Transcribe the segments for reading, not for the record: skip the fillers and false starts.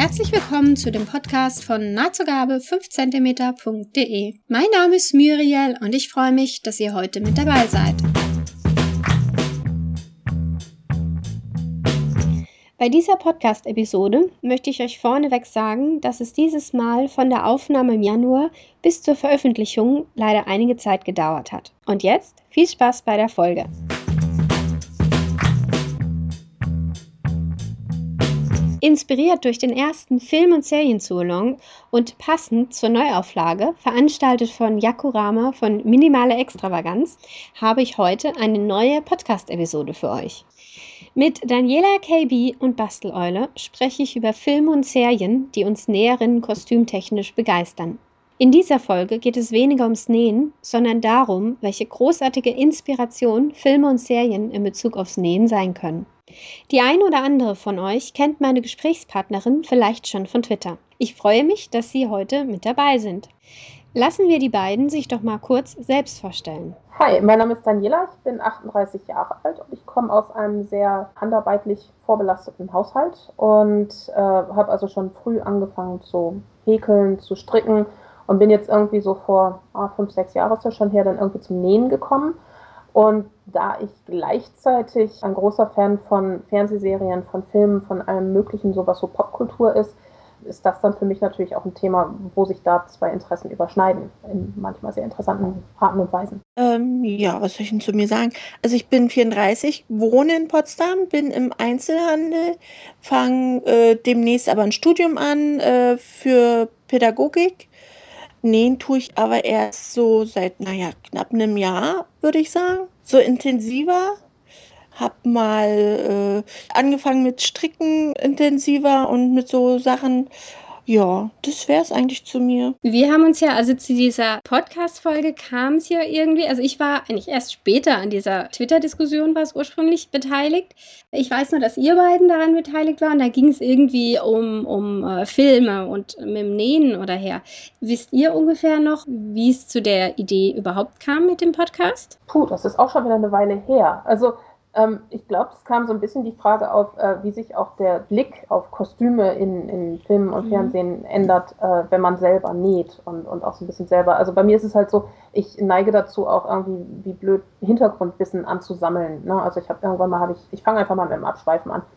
Herzlich willkommen zu dem Podcast von nahtzugabe 5cm.de. Mein Name ist Muriel und ich freue mich, dass ihr heute mit dabei seid. Bei dieser Podcast-Episode möchte ich euch vorneweg sagen, dass es dieses Mal von der Aufnahme im Januar bis zur Veröffentlichung leider einige Zeit gedauert hat. Und jetzt viel Spaß bei der Folge. Inspiriert durch den ersten Film- und Seriensalon und passend zur Neuauflage, veranstaltet von Yakurama von Minimale Extravaganz, habe ich heute eine neue Podcast-Episode für euch. Mit Daniela KB und Basteleule spreche ich über Filme und Serien, die uns Näherinnen kostümtechnisch begeistern. In dieser Folge geht es weniger ums Nähen, sondern darum, welche großartige Inspiration Filme und Serien in Bezug aufs Nähen sein können. Die ein oder andere von euch kennt meine Gesprächspartnerin vielleicht schon von Twitter. Ich freue mich, dass Sie heute mit dabei sind. Lassen wir die beiden sich doch mal kurz selbst vorstellen. Hi, mein Name ist Daniela, ich bin 38 Jahre alt und ich komme aus einem sehr handarbeitlich vorbelasteten Haushalt und habe also schon früh angefangen zu häkeln, zu stricken und bin jetzt irgendwie so vor 5-6 Jahren ist das schon her, dann irgendwie zum Nähen gekommen. Und da ich gleichzeitig ein großer Fan von Fernsehserien, von Filmen, von allem Möglichen, so was so Popkultur ist das dann für mich natürlich auch ein Thema, wo sich da zwei Interessen überschneiden, in manchmal sehr interessanten Arten und Weisen. Ja, was soll ich denn zu mir sagen? Also ich bin 34, wohne in Potsdam, bin im Einzelhandel, fange demnächst aber ein Studium an für Pädagogik. Nähen tue ich aber erst so seit, knapp einem Jahr, würde ich sagen. So intensiver. Hab mal angefangen mit Stricken intensiver und mit so Sachen. Ja, das wäre es eigentlich zu mir. Wir haben uns ja, also zu dieser Podcast-Folge kam es ja irgendwie, also ich war eigentlich erst später an dieser Twitter-Diskussion, war es ursprünglich beteiligt. Ich weiß nur, dass ihr beiden daran beteiligt waren. Da ging es irgendwie um Filme und mit dem Nähen oder her. Wisst ihr ungefähr noch, wie es zu der Idee überhaupt kam mit dem Podcast? Das ist auch schon wieder eine Weile her. Also ich glaube, es kam so ein bisschen die Frage auf, wie sich auch der Blick auf Kostüme in Filmen und Fernsehen ändert, wenn man selber näht und auch so ein bisschen selber. Also bei mir ist es halt so, ich neige dazu auch irgendwie wie blöd Hintergrundwissen anzusammeln. Ne? Also ich fange einfach mal mit dem Abschweifen an.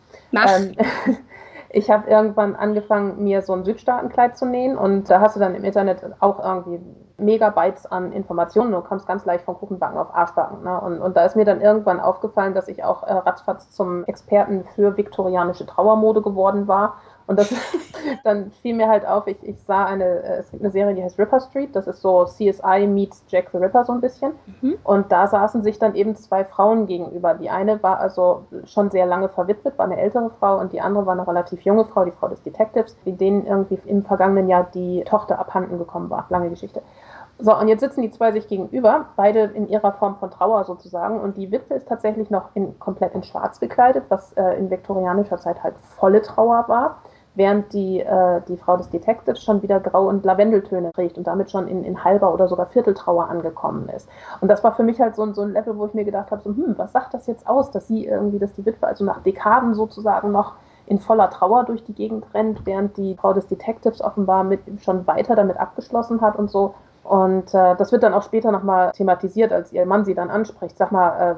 Ich habe irgendwann angefangen, mir so ein Südstaatenkleid zu nähen und da hast du dann im Internet auch irgendwie Megabytes an Informationen. Du kommst ganz leicht von Kuchenbacken auf Arschbacken. Ne? Und da ist mir dann irgendwann aufgefallen, dass ich auch ratzfatz zum Experten für viktorianische Trauermode geworden war. Und dann fiel mir halt auf, ich sah es gibt eine Serie, die heißt Ripper Street, das ist so CSI meets Jack the Ripper so ein bisschen. Und da saßen sich dann eben zwei Frauen gegenüber. Die eine war also schon sehr lange verwitwet, war eine ältere Frau und die andere war eine relativ junge Frau, die Frau des Detectives, denen irgendwie im vergangenen Jahr die Tochter abhanden gekommen war. Lange Geschichte. So, und jetzt sitzen die zwei sich gegenüber, beide in ihrer Form von Trauer sozusagen. Und die Witwe ist tatsächlich noch komplett in Schwarz gekleidet, was in viktorianischer Zeit halt volle Trauer war. Während die Frau des Detectives schon wieder Grau- und Lavendeltöne trägt und damit schon in halber oder sogar Vierteltrauer angekommen ist. Und das war für mich halt so ein Level, wo ich mir gedacht habe, was sagt das jetzt aus, dass die Witwe also nach Dekaden sozusagen noch in voller Trauer durch die Gegend rennt, während die Frau des Detectives offenbar schon weiter damit abgeschlossen hat und so. Und das wird dann auch später nochmal thematisiert, als ihr Mann sie dann anspricht. Sag mal,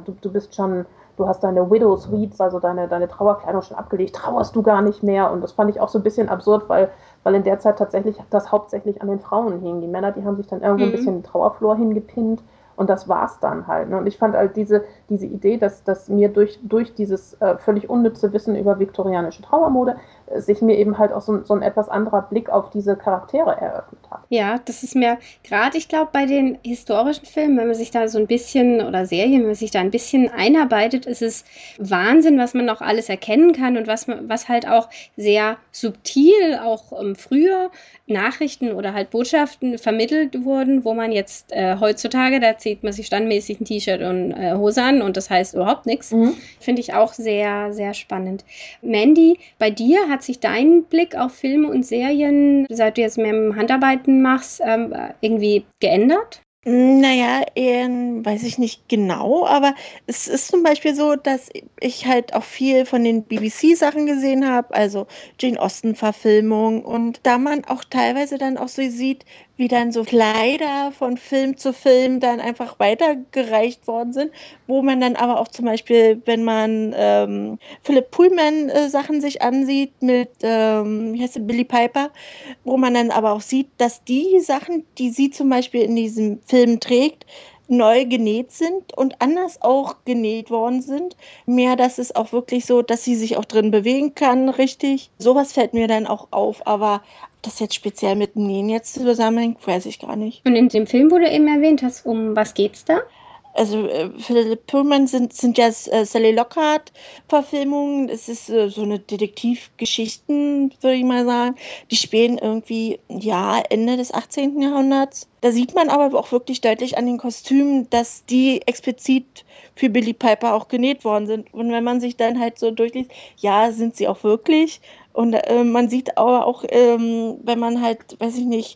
du hast deine Widow Suites, also deine Trauerkleidung schon abgelegt, trauerst du gar nicht mehr? Und das fand ich auch so ein bisschen absurd, weil in der Zeit tatsächlich das hauptsächlich an den Frauen hing. Die Männer, die haben sich dann irgendwo ein bisschen Trauerflor hingepinnt und das war's dann halt. Ne? Und ich fand halt diese Idee, dass mir durch dieses völlig unnütze Wissen über viktorianische Trauermode sich mir eben halt auch so ein etwas anderer Blick auf diese Charaktere eröffnet hat. Ja, das ist mir gerade, ich glaube, bei den historischen Filmen, wenn man sich da so ein bisschen, oder Serien, wenn man sich da ein bisschen einarbeitet, ist es Wahnsinn, was man noch alles erkennen kann und was halt auch sehr subtil auch früher Nachrichten oder halt Botschaften vermittelt wurden, wo man jetzt heutzutage, da zieht man sich standmäßig ein T-Shirt und Hose an und das heißt überhaupt nichts. Finde ich auch sehr, sehr spannend. Mandy, bei dir hat sich dein Blick auf Filme und Serien, seit du jetzt mehr mit dem Handarbeiten machst, irgendwie geändert? Naja, weiß ich nicht genau, aber es ist zum Beispiel so, dass ich halt auch viel von den BBC-Sachen gesehen habe, also Jane Austen-Verfilmung und da man auch teilweise dann auch so sieht, wie dann so Kleider von Film zu Film dann einfach weitergereicht worden sind, wo man dann aber auch zum Beispiel, wenn man Philipp Pullman Sachen sich ansieht mit, wie heißt sie, Billie Piper, wo man dann aber auch sieht, dass die Sachen, die sie zum Beispiel in diesem Film trägt, neu genäht sind und anders auch genäht worden sind. Mehr, dass es auch wirklich so, dass sie sich auch drin bewegen kann, richtig. Sowas fällt mir dann auch auf, aber ob das jetzt speziell mit dem Nähen jetzt zusammenhängt, weiß ich gar nicht. Und in dem Film, wo du eben erwähnt hast, um was geht's da? Also Philipp Pullman sind ja Sally Lockhart-Verfilmungen. Es ist so eine Detektivgeschichten, würde ich mal sagen. Die spielen irgendwie, ja, Ende des 18. Jahrhunderts. Da sieht man aber auch wirklich deutlich an den Kostümen, dass die explizit für Billie Piper auch genäht worden sind. Und wenn man sich dann halt so durchliest, ja, sind sie auch wirklich. Und man sieht aber auch, wenn man halt, weiß ich nicht,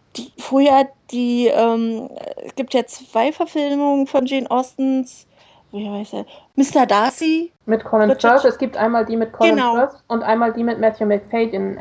es gibt ja 2 Verfilmungen von Jane Austens, wie heißt er? Mr. Darcy. Mit Colin Firth. Es gibt einmal die mit Colin Genau. Firth und einmal die mit Matthew McFadyen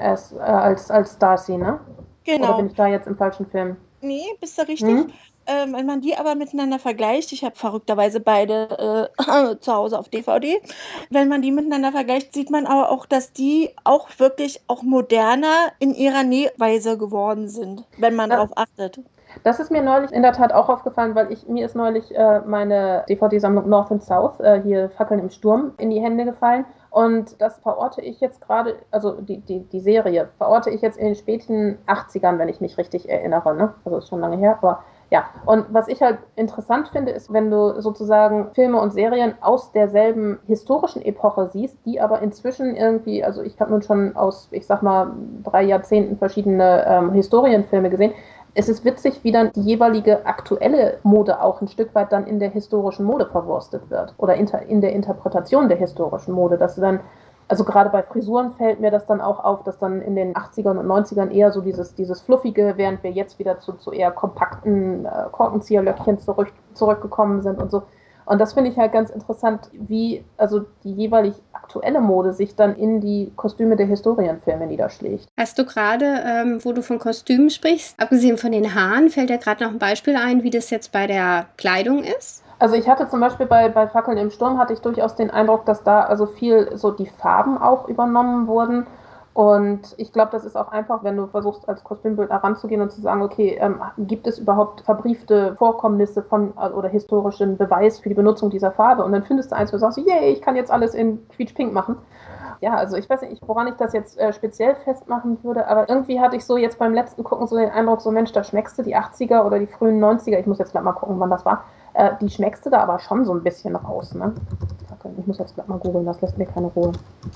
als Darcy, ne? Genau. Oder bin ich da jetzt im falschen Film? Nee, bist du richtig? Wenn man die aber miteinander vergleicht, ich habe verrückterweise beide zu Hause auf DVD, wenn man die miteinander vergleicht, sieht man aber auch, dass die auch wirklich auch moderner in ihrer Nähweise geworden sind, wenn man darauf achtet. Das ist mir neulich in der Tat auch aufgefallen, weil mir ist neulich meine DVD-Sammlung North and South, hier Fackeln im Sturm, in die Hände gefallen. Und das verorte ich jetzt gerade, also die Serie, verorte ich jetzt in den späten 80ern, wenn ich mich richtig erinnere. Ne? Also ist schon lange her, aber ja. Und was ich halt interessant finde, ist, wenn du sozusagen Filme und Serien aus derselben historischen Epoche siehst, die aber inzwischen irgendwie, also ich habe nun schon aus, ich sag mal, 3 Jahrzehnten verschiedene Historienfilme gesehen. Es ist witzig, wie dann die jeweilige aktuelle Mode auch ein Stück weit dann in der historischen Mode verwurstet wird oder in der Interpretation der historischen Mode, dass du dann, also gerade bei Frisuren fällt mir das dann auch auf, dass dann in den 80ern und 90ern eher so dieses Fluffige, während wir jetzt wieder zu eher kompakten Korkenzieherlöckchen zurückgekommen sind und so. Und das finde ich halt ganz interessant, wie also die jeweilig aktuelle Mode sich dann in die Kostüme der Historienfilme niederschlägt. Hast du gerade, wo du von Kostümen sprichst, abgesehen von den Haaren, fällt dir gerade noch ein Beispiel ein, wie das jetzt bei der Kleidung ist? Also ich hatte zum Beispiel bei Fackeln im Sturm hatte ich durchaus den Eindruck, dass da also viel so die Farben auch übernommen wurden. Und ich glaube, das ist auch einfach, wenn du versuchst, als Kostümbildner ranzugehen und zu sagen, okay, gibt es überhaupt verbriefte Vorkommnisse oder historischen Beweis für die Benutzung dieser Farbe? Und dann findest du eins, wo du sagst, yay, ich kann jetzt alles in quietsch-pink machen. Ja, also ich weiß nicht, woran ich das jetzt speziell festmachen würde, aber irgendwie hatte ich so jetzt beim letzten Gucken so den Eindruck, so Mensch, da schmeckst du die 80er oder die frühen 90er, ich muss jetzt gleich mal gucken, wann das war, die schmeckst du da aber schon so ein bisschen raus, ne? Ich muss jetzt gleich mal googeln, das lässt mir keine Ruhe.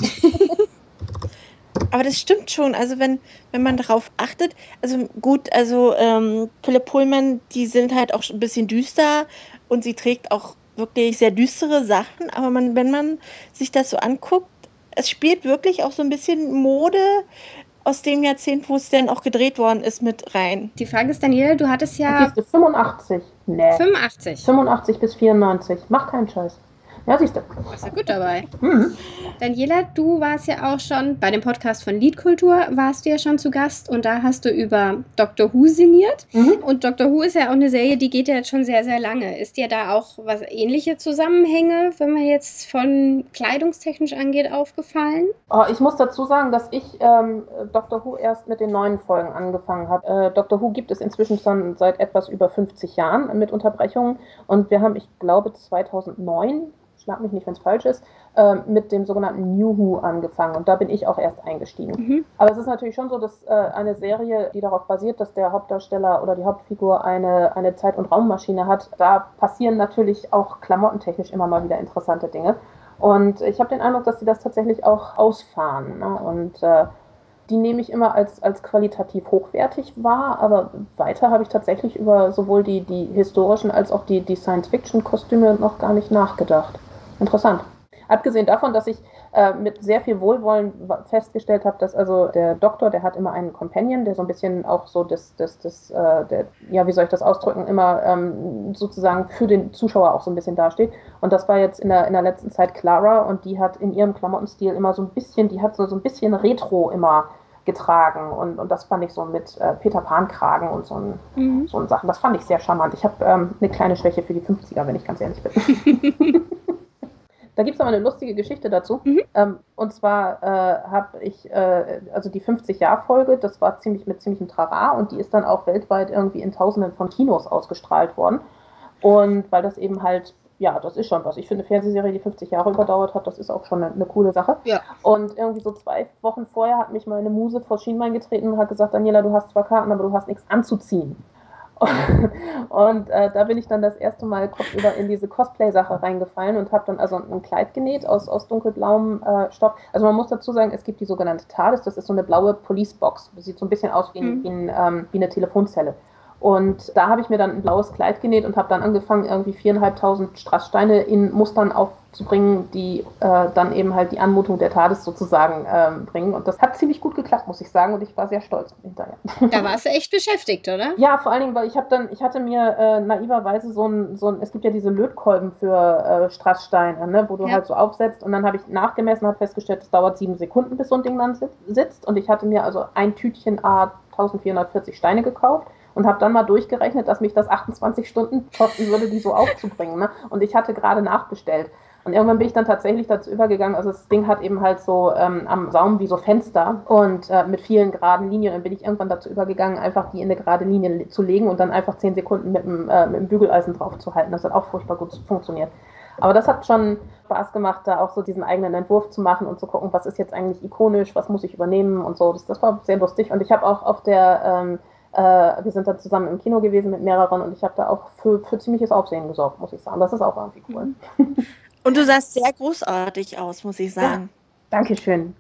Aber das stimmt schon, also wenn man darauf achtet, also gut, also Philipp Pullman, die sind halt auch ein bisschen düster und sie trägt auch wirklich sehr düstere Sachen, aber wenn man sich das so anguckt, es spielt wirklich auch so ein bisschen Mode aus dem Jahrzehnt, wo es denn auch gedreht worden ist, mit rein. Die Frage ist, Daniela, du hattest ja... 85. Nee. 85. 85 bis 94. Mach keinen Scheiß. Ja, siehst du. Warst ja gut dabei. Daniela, du warst ja auch schon bei dem Podcast von Liedkultur, warst du ja schon zu Gast und da hast du über Doctor Who sinniert. Und Doctor Who ist ja auch eine Serie, die geht ja jetzt schon sehr, sehr lange. Ist dir da auch was ähnliche Zusammenhänge, wenn man jetzt von kleidungstechnisch angeht, aufgefallen? Oh, ich muss dazu sagen, dass ich Doctor Who erst mit den neuen Folgen angefangen habe. Doctor Who gibt es inzwischen schon seit etwas über 50 Jahren mit Unterbrechungen und wir haben, ich glaube, 2009, schlag mich nicht, wenn es falsch ist, mit dem sogenannten New Who angefangen und da bin ich auch erst eingestiegen. Aber es ist natürlich schon so, dass eine Serie, die darauf basiert, dass der Hauptdarsteller oder die Hauptfigur eine Zeit- und Raummaschine hat, da passieren natürlich auch klamottentechnisch immer mal wieder interessante Dinge. Und ich habe den Eindruck, dass sie das tatsächlich auch ausfahren. Ne? Und die nehme ich immer als qualitativ hochwertig wahr, aber weiter habe ich tatsächlich über sowohl die historischen als auch die Science-Fiction-Kostüme noch gar nicht nachgedacht. Interessant. Abgesehen davon, dass ich mit sehr viel Wohlwollen festgestellt habe, dass also der Doktor, der hat immer einen Companion, der so ein bisschen auch so ja, wie soll ich das ausdrücken, immer sozusagen für den Zuschauer auch so ein bisschen dasteht. Und das war jetzt in der letzten Zeit Clara, und die hat in ihrem Klamottenstil immer so ein bisschen, die hat so ein bisschen Retro immer getragen, und das fand ich so mit Peter Pan-Kragen und so ein Sachen. Das fand ich sehr charmant. Ich habe eine kleine Schwäche für die 50er, wenn ich ganz ehrlich bin. Da gibt es aber eine lustige Geschichte dazu. Und zwar habe ich, also die 50-Jahr-Folge, das war mit ziemlichem Trara, und die ist dann auch weltweit irgendwie in Tausenden von Kinos ausgestrahlt worden. Und weil das eben halt, ja, das ist schon was. Ich finde, eine Fernsehserie, die 50 Jahre überdauert hat, das ist auch schon eine coole Sache. Ja. Und irgendwie so 2 Wochen vorher hat mich meine Muse vor Schienbein getreten und hat gesagt, Daniela, du hast zwar Karten, aber du hast nichts anzuziehen. Und da bin ich dann das erste Mal kopfüber in diese Cosplay-Sache reingefallen und habe dann also ein Kleid genäht aus dunkelblauem Stoff. Also man muss dazu sagen, es gibt die sogenannte TARDIS, das ist so eine blaue Police-Box. Das sieht so ein bisschen aus wie eine Telefonzelle. Und da habe ich mir dann ein blaues Kleid genäht und habe dann angefangen, irgendwie 4.500 Strasssteine in Mustern aufzubringen, die dann eben halt die Anmutung der TARDIS sozusagen bringen. Und das hat ziemlich gut geklappt, muss ich sagen. Und ich war sehr stolz hinterher. Da warst du echt beschäftigt, oder? Ja, vor allen Dingen, weil ich hatte mir naiverweise es gibt ja diese Lötkolben für Strasssteine, ne, wo du halt so aufsetzt. Und dann habe ich nachgemessen, habe festgestellt, es dauert 7 Sekunden, bis so ein Ding dann sitzt. Und ich hatte mir also ein Tütchen 1440 Steine gekauft. Und habe dann mal durchgerechnet, dass mich das 28 Stunden kosten würde, die so aufzubringen. Ne? Und ich hatte gerade nachbestellt. Und irgendwann bin ich dann tatsächlich dazu übergegangen, also das Ding hat eben halt so am Saum wie so Fenster und mit vielen geraden Linien. Und bin ich irgendwann dazu übergegangen, einfach die in eine gerade Linie zu legen und dann einfach 10 Sekunden mit dem Bügeleisen drauf zu halten. Das hat auch furchtbar gut funktioniert. Aber das hat schon Spaß gemacht, da auch so diesen eigenen Entwurf zu machen und zu gucken, was ist jetzt eigentlich ikonisch, was muss ich übernehmen und so. Das war sehr lustig. Und ich habe auch auf der wir sind da zusammen im Kino gewesen mit mehreren, und ich habe da auch für ziemliches Aufsehen gesorgt, muss ich sagen. Das ist auch irgendwie cool. Und du sahst sehr großartig aus, muss ich sagen. Ja, Dankeschön.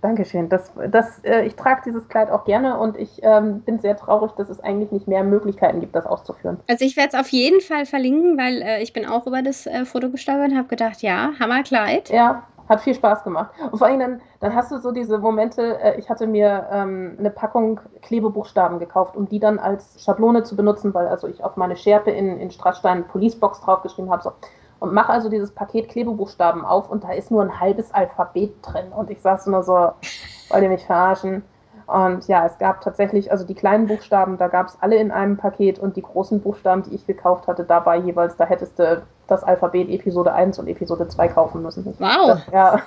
Ich trage dieses Kleid auch gerne, und ich bin sehr traurig, dass es eigentlich nicht mehr Möglichkeiten gibt, das auszuführen. Also ich werde es auf jeden Fall verlinken, weil ich bin auch über das Foto gestolpert und habe gedacht, ja, Hammerkleid. Ja, hat viel Spaß gemacht. Und vor allem dann hast du so diese Momente, ich hatte mir eine Packung Klebebuchstaben gekauft, um die dann als Schablone zu benutzen, weil also ich auf meine Schärpe in Strassstein Policebox draufgeschrieben habe. So. Und mache also dieses Paket Klebebuchstaben auf, und da ist nur ein halbes Alphabet drin. Und ich saß nur so, wollt ihr mich verarschen? Und ja, es gab tatsächlich, also die kleinen Buchstaben, da gab es alle in einem Paket, und die großen Buchstaben, die ich gekauft hatte, dabei jeweils, da hättest du das Alphabet Episode 1 und Episode 2 kaufen müssen. Wow! Das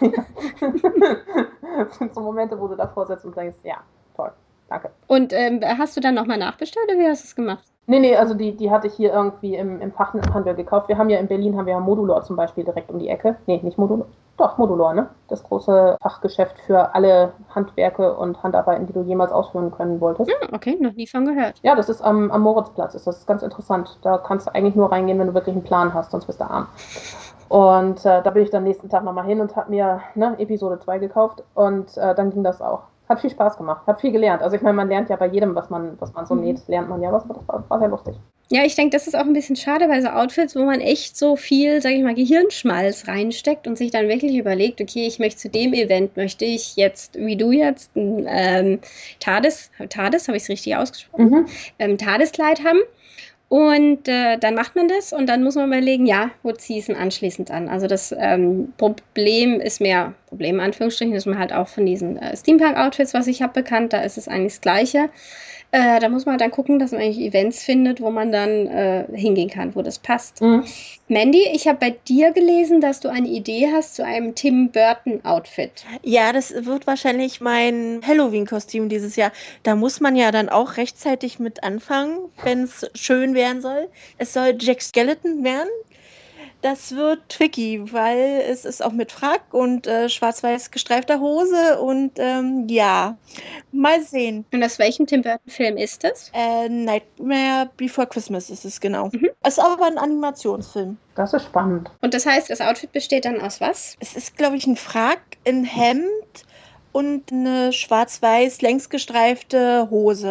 sind so Momente, wo du davor sitzt und denkst, ja, toll, danke. Und hast du dann nochmal nachbestellt, oder wie hast du es gemacht? Nee, also die hatte ich hier irgendwie im Fachhandel gekauft. Wir haben ja in Berlin Modulor zum Beispiel direkt um die Ecke. Nee, nicht Modulor. Doch, Modulor, ne? Das große Fachgeschäft für alle Handwerke und Handarbeiten, die du jemals ausführen können wolltest. Ja, okay, noch nie von gehört. Ja, das ist am Moritzplatz. Das ist ganz interessant. Da kannst du eigentlich nur reingehen, wenn du wirklich einen Plan hast, sonst bist du arm. Und da bin ich dann nächsten Tag nochmal hin und habe mir Episode 2 gekauft, und dann ging das auch. Hat viel Spaß gemacht, hat viel gelernt. Also ich meine, man lernt ja bei jedem, was man so näht, lernt man ja was, aber das war sehr lustig. Ja, ich denke, das ist auch ein bisschen schade bei so Outfits, wo man echt so viel, sage ich mal, Gehirnschmalz reinsteckt und sich dann wirklich überlegt, okay, ich möchte zu dem Event, möchte ich jetzt, wie du jetzt, ein TARDIS, habe ich es richtig ausgesprochen, TARDIS-Kleid haben. Und dann macht man das, und dann muss man überlegen, ja, wo ziehe ich es denn anschließend an? Also das Problem in Anführungsstrichen, ist man halt auch von diesen Steampunk-Outfits, was ich habe, bekannt, da ist es eigentlich das Gleiche. Da muss man dann gucken, dass man eigentlich Events findet, wo man dann hingehen kann, wo das passt. Mandy, ich habe bei dir gelesen, dass du eine Idee hast zu einem Tim Burton-Outfit. Ja, das wird wahrscheinlich mein Halloween-Kostüm dieses Jahr. Da muss man ja dann auch rechtzeitig mit anfangen, wenn es schön werden soll. Es soll Jack Skellington werden. Das wird tricky, weil es ist auch mit Frack und schwarz-weiß gestreifter Hose, und ja, mal sehen. Und aus welchem Tim Burton-Film ist das? Nightmare Before Christmas ist es, genau. Es ist aber ein Animationsfilm. Das ist spannend. Und das heißt, das Outfit besteht dann aus was? Es ist, glaube ich, ein Frack, ein Hemd und eine schwarz-weiß längs gestreifte Hose.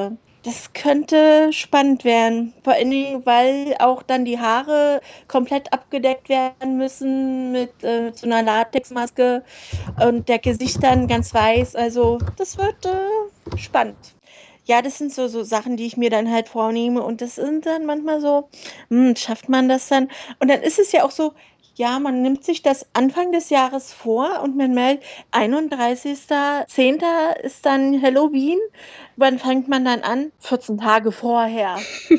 Das könnte spannend werden. Vor allen Dingen, weil auch dann die Haare komplett abgedeckt werden müssen mit so einer Latexmaske und der Gesicht dann ganz weiß. Also das wird spannend. Ja, das sind so Sachen, die ich mir dann halt vornehme und das sind dann manchmal so, schafft man das dann? Und dann ist es ja auch so, ja, man nimmt sich das Anfang des Jahres vor und man merkt, 31.10. ist dann Halloween. Wann fängt man dann an? 14 Tage vorher.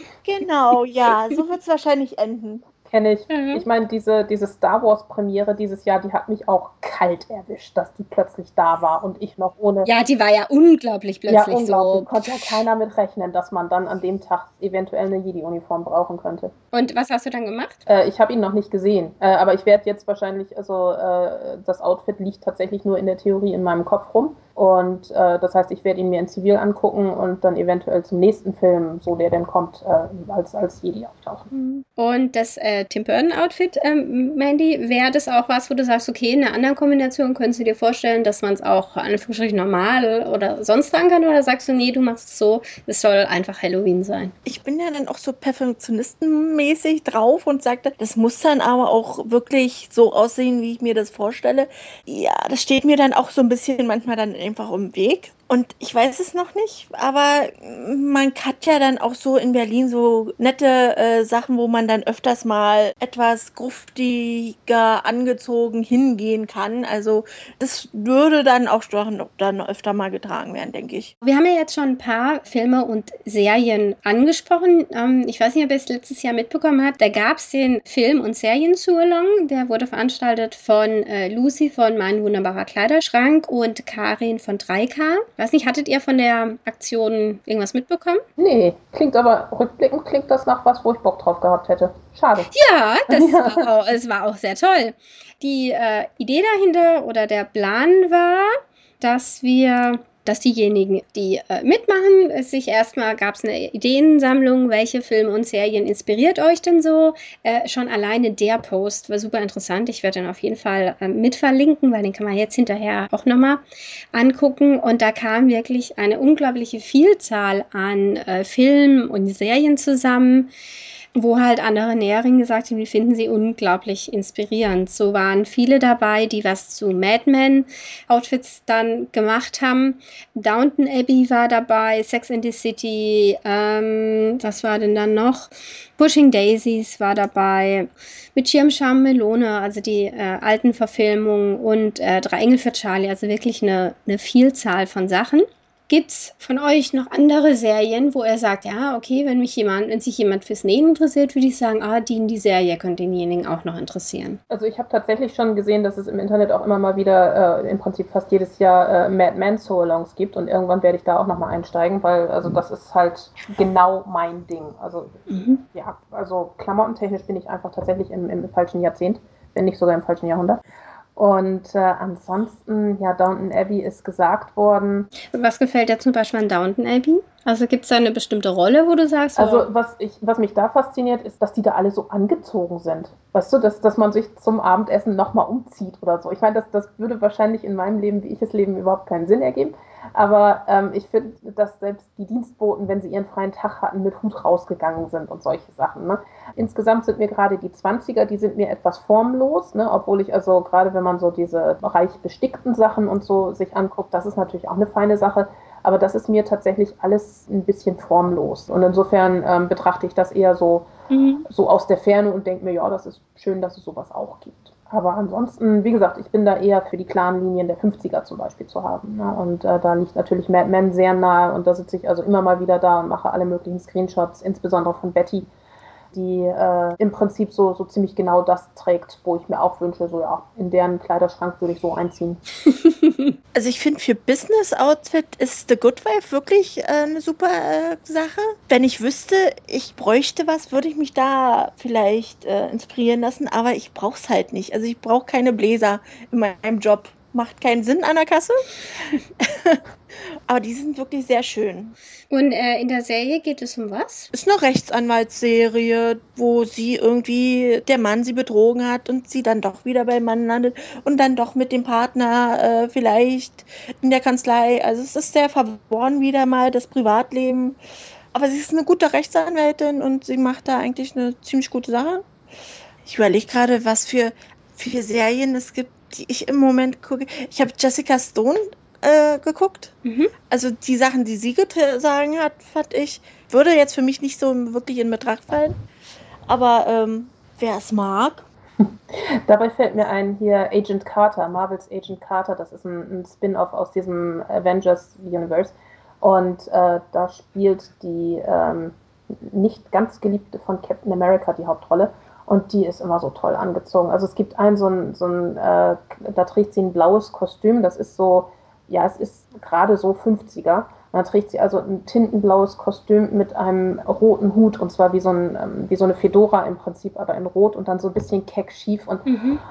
Genau, ja, so wird es wahrscheinlich enden. Kenne ich. Ich meine, diese Star Wars Premiere dieses Jahr, die hat mich auch kalt erwischt, dass die plötzlich da war und ich noch ohne... Ja, die war ja unglaublich plötzlich ja, unglaublich. so. Konnte ja keiner mit rechnen, dass man dann an dem Tag eventuell eine Jedi-Uniform brauchen könnte. Und was hast du dann gemacht? Ich habe ihn noch nicht gesehen, aber ich werde jetzt wahrscheinlich, also das Outfit liegt tatsächlich nur in der Theorie in meinem Kopf rum. Und das heißt, ich werde ihn mir in Zivil angucken und dann eventuell zum nächsten Film, so der dann kommt, als Jedi auftauchen. Und das Tim Burton Outfit, Mandy, wäre das auch was, wo du sagst, okay, in einer anderen Kombination könntest du dir vorstellen, dass man es auch Anführungsstrichen normal oder sonst tragen kann? Oder sagst du, nee, du machst es so, es soll einfach Halloween sein? Ich bin ja dann auch so perfektionistenmäßig drauf und sagte, das muss dann aber auch wirklich so aussehen, wie ich mir das vorstelle. Ja, das steht mir dann auch so ein bisschen manchmal dann einfach im Weg. Und ich weiß es noch nicht, aber man hat ja dann auch so in Berlin so nette Sachen, wo man dann öfters mal etwas gruftiger angezogen hingehen kann. Also das würde dann auch dann öfter mal getragen werden, denke ich. Wir haben ja jetzt schon ein paar Filme und Serien angesprochen. Ich weiß nicht, ob ihr es letztes Jahr mitbekommen habt. Da gab es den Film- und Serien-Tour-Along. Der wurde veranstaltet von Lucy von Mein wunderbarer Kleiderschrank und Karin von 3K. Weiß nicht, hattet ihr von der Aktion irgendwas mitbekommen? Nee, klingt aber, rückblickend klingt das nach was, wo ich Bock drauf gehabt hätte. Schade. Ja, es war auch sehr toll. Die Idee dahinter oder der Plan war, dass diejenigen, die mitmachen, sich erstmal gab es eine Ideensammlung, welche Filme und Serien inspiriert euch denn so? Schon alleine der Post war super interessant. Ich werde den auf jeden Fall mit verlinken, weil den kann man jetzt hinterher auch nochmal angucken. Und da kam wirklich eine unglaubliche Vielzahl an Filmen und Serien zusammen, wo halt andere Näherinnen gesagt haben, die finden sie unglaublich inspirierend. So waren viele dabei, die was zu Mad Men Outfits dann gemacht haben. Downton Abbey war dabei, Sex and the City, was war denn dann noch? Pushing Daisies war dabei, mit Schirmscham Melone, also die alten Verfilmungen und Drei Engel für Charlie, also wirklich eine Vielzahl von Sachen. Gibt's von euch noch andere Serien, wo er sagt, ja, okay, wenn sich jemand fürs Nähen interessiert, würde ich sagen, die Serie könnte denjenigen auch noch interessieren. Also ich habe tatsächlich schon gesehen, dass es im Internet auch immer mal wieder im Prinzip fast jedes Jahr Mad Men So-Alongs gibt und irgendwann werde ich da auch nochmal einsteigen, weil also das ist halt genau mein Ding. Also ja, also klamottentechnisch bin ich einfach tatsächlich im falschen Jahrzehnt, wenn nicht sogar im falschen Jahrhundert. Und ansonsten, ja, Downton Abbey ist gesagt worden. Was gefällt dir zum Beispiel an Downton Abbey? Also gibt es da eine bestimmte Rolle, wo du sagst? Also was mich da fasziniert, ist, dass die da alle so angezogen sind. Weißt du, dass man sich zum Abendessen nochmal umzieht oder so. Ich meine, das würde wahrscheinlich in meinem Leben, wie ich es lebe, überhaupt keinen Sinn ergeben. Aber ich finde, dass selbst die Dienstboten, wenn sie ihren freien Tag hatten, mit Hut rausgegangen sind und solche Sachen. Ne? Insgesamt sind mir gerade die 20er, die sind mir etwas formlos, ne? Obwohl ich also gerade, wenn man so diese reich bestickten Sachen und so sich anguckt, das ist natürlich auch eine feine Sache. Aber das ist mir tatsächlich alles ein bisschen formlos. Und insofern betrachte ich das eher so aus der Ferne und denke mir, ja, das ist schön, dass es sowas auch gibt. Aber ansonsten, wie gesagt, ich bin da eher für die klaren Linien der 50er zum Beispiel zu haben. Ne? Und da liegt natürlich Mad Men sehr nahe und da sitze ich also immer mal wieder da und mache alle möglichen Screenshots, insbesondere von Betty, die im Prinzip so ziemlich genau das trägt, wo ich mir auch wünsche, so ja, in deren Kleiderschrank würde ich so einziehen. Also ich finde, für Business-Outfit ist The Good Wife wirklich eine super Sache. Wenn ich wüsste, ich bräuchte was, würde ich mich da vielleicht inspirieren lassen, aber ich brauche es halt nicht. Also ich brauche keine Bläser in meinem Job. macht keinen Sinn an der Kasse. Aber die sind wirklich sehr schön. Und in der Serie geht es um was? Ist eine Rechtsanwaltsserie, wo sie irgendwie, der Mann sie betrogen hat und sie dann doch wieder beim Mann landet und dann doch mit dem Partner vielleicht in der Kanzlei. Also es ist sehr verworren wieder mal, das Privatleben. Aber sie ist eine gute Rechtsanwältin und sie macht da eigentlich eine ziemlich gute Sache. Ich überlege gerade, was für Serien es gibt, die ich im Moment gucke. Ich habe Jessica Stone geguckt. Mhm. Also die Sachen, die sie gesagt hat, fand ich, würde jetzt für mich nicht so wirklich in Betracht fallen. Aber wer es mag. Dabei fällt mir ein hier Agent Carter, Marvels Agent Carter. Das ist ein Spin-off aus diesem Avengers Universe. Und da spielt die nicht ganz Geliebte von Captain America die Hauptrolle. Und die ist immer so toll angezogen. Also es gibt da trägt sie ein blaues Kostüm. Das ist so, ja, es ist gerade so 50er. Und dann trägt sie also ein tintenblaues Kostüm mit einem roten Hut. Und zwar wie so eine Fedora im Prinzip, aber in Rot und dann so ein bisschen keck schief. Und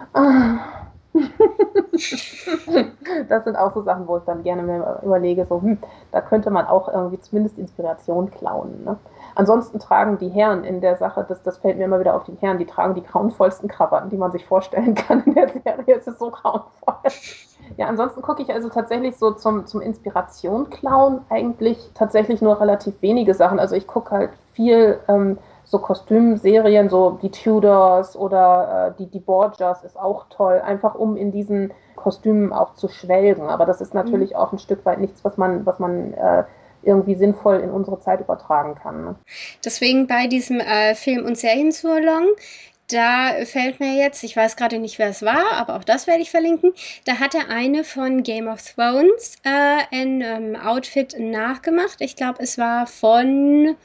das sind auch so Sachen, wo ich dann gerne mir überlege, so, da könnte man auch irgendwie zumindest Inspiration klauen. Ne? Ansonsten tragen die Herren in der Sache, das fällt mir immer wieder auf, die Herren, die tragen die grauenvollsten Krawatten, die man sich vorstellen kann in der Serie. Es ist so grauenvoll. Ja, ansonsten gucke ich also tatsächlich so zum Inspiration klauen eigentlich tatsächlich nur relativ wenige Sachen. Also ich gucke halt viel so Kostümserien, so die Tudors oder die Borgias ist auch toll, einfach um in diesen Kostümen auch zu schwelgen. Aber das ist natürlich auch ein Stück weit nichts, was man irgendwie sinnvoll in unsere Zeit übertragen kann. Ne? Deswegen bei diesem Film- und Seriensurlong, da fällt mir jetzt, ich weiß gerade nicht, wer es war, aber auch das werde ich verlinken, da hatte eine von Game of Thrones ein Outfit nachgemacht. Ich glaube, es war von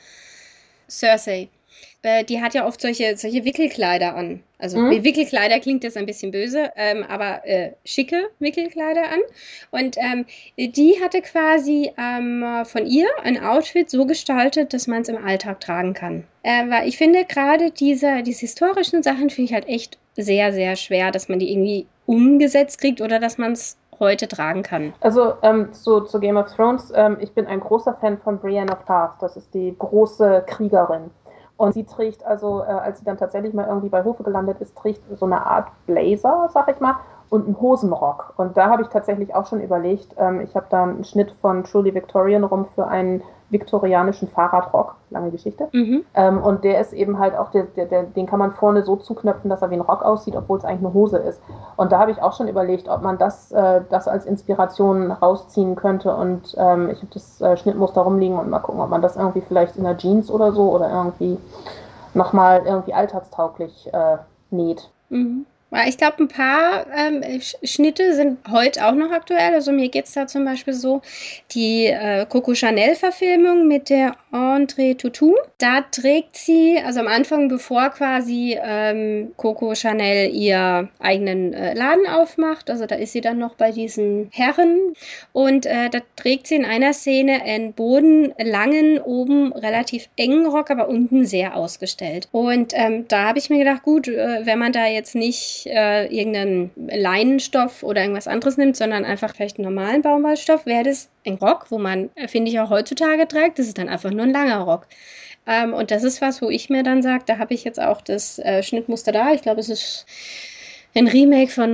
Cersei. Die hat ja oft solche Wickelkleider an. Also Wickelkleider klingt jetzt ein bisschen böse, aber schicke Wickelkleider an. Und die hatte quasi von ihr ein Outfit so gestaltet, dass man es im Alltag tragen kann. Weil ich finde gerade diese historischen Sachen finde ich halt echt sehr, sehr schwer, dass man die irgendwie umgesetzt kriegt oder dass man es heute tragen kann. Also zu Game of Thrones, ich bin ein großer Fan von Brienne of Tarth. Das ist die große Kriegerin. Und sie trägt also, als sie dann tatsächlich mal irgendwie bei Hofe gelandet ist, trägt so eine Art Blazer, sag ich mal, und einen Hosenrock. Und da habe ich tatsächlich auch schon überlegt, ich habe da einen Schnitt von Truly Victorian rum für einen viktorianischen Fahrradrock, lange Geschichte. Und der ist eben halt auch, den kann man vorne so zuknöpfen, dass er wie ein Rock aussieht, obwohl es eigentlich eine Hose ist. Und da habe ich auch schon überlegt, ob man das als Inspiration rausziehen könnte. Und ich habe das Schnittmuster rumliegen und mal gucken, ob man das irgendwie vielleicht in der Jeans oder so oder irgendwie nochmal irgendwie alltagstauglich näht. Ich glaube, ein paar Schnitte sind heute auch noch aktuell. Also mir geht es da zum Beispiel so, die Coco Chanel-Verfilmung mit der André Tautou. Da trägt sie, also am Anfang, bevor quasi Coco Chanel ihr eigenen Laden aufmacht, also da ist sie dann noch bei diesen Herren und da trägt sie in einer Szene einen bodenlangen, oben relativ engen Rock, aber unten sehr ausgestellt. Und da habe ich mir gedacht, gut, wenn man da jetzt nicht irgendeinen Leinenstoff oder irgendwas anderes nimmt, sondern einfach vielleicht einen normalen Baumwollstoff, wäre das ein Rock, wo man, finde ich, auch heutzutage trägt. Das ist dann einfach nur ein langer Rock. Und das ist was, wo ich mir dann sage, da habe ich jetzt auch das Schnittmuster da. Ich glaube, es ist ein Remake von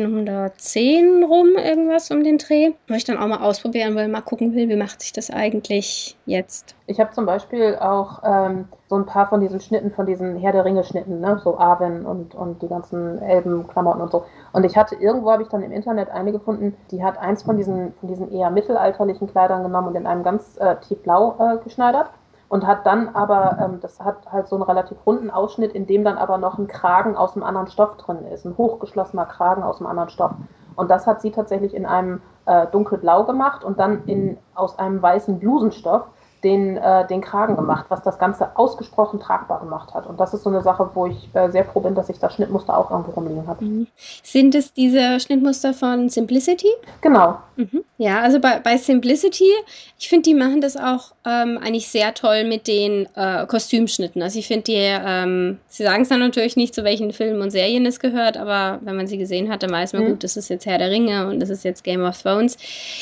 1910 rum, irgendwas um den Dreh, wo ich dann auch mal ausprobieren will, mal gucken will, wie macht sich das eigentlich jetzt. Ich habe zum Beispiel auch so ein paar von diesen Schnitten, von diesen Herr der Ringe-Schnitten, ne? So Arwen und die ganzen Elbenklamotten und so. Und irgendwo habe ich dann im Internet eine gefunden, die hat eins von diesen eher mittelalterlichen Kleidern genommen und in einem ganz tiefblau geschneidert. Und hat dann aber, das hat halt so einen relativ runden Ausschnitt, in dem dann aber noch ein Kragen aus einem anderen Stoff drin ist. Ein hochgeschlossener Kragen aus einem anderen Stoff. Und das hat sie tatsächlich in einem dunkelblau gemacht und dann aus einem weißen Blusenstoff, den Kragen gemacht, was das Ganze ausgesprochen tragbar gemacht hat. Und das ist so eine Sache, wo ich sehr froh bin, dass ich das Schnittmuster auch irgendwo rumliegen habe. Sind es diese Schnittmuster von Simplicity? Genau. Ja, also bei Simplicity, ich finde, die machen das auch eigentlich sehr toll mit den Kostümschnitten. Also ich finde sie sagen es dann natürlich nicht, zu welchen Filmen und Serien es gehört, aber wenn man sie gesehen hat, dann weiß man, gut, das ist jetzt Herr der Ringe und das ist jetzt Game of Thrones.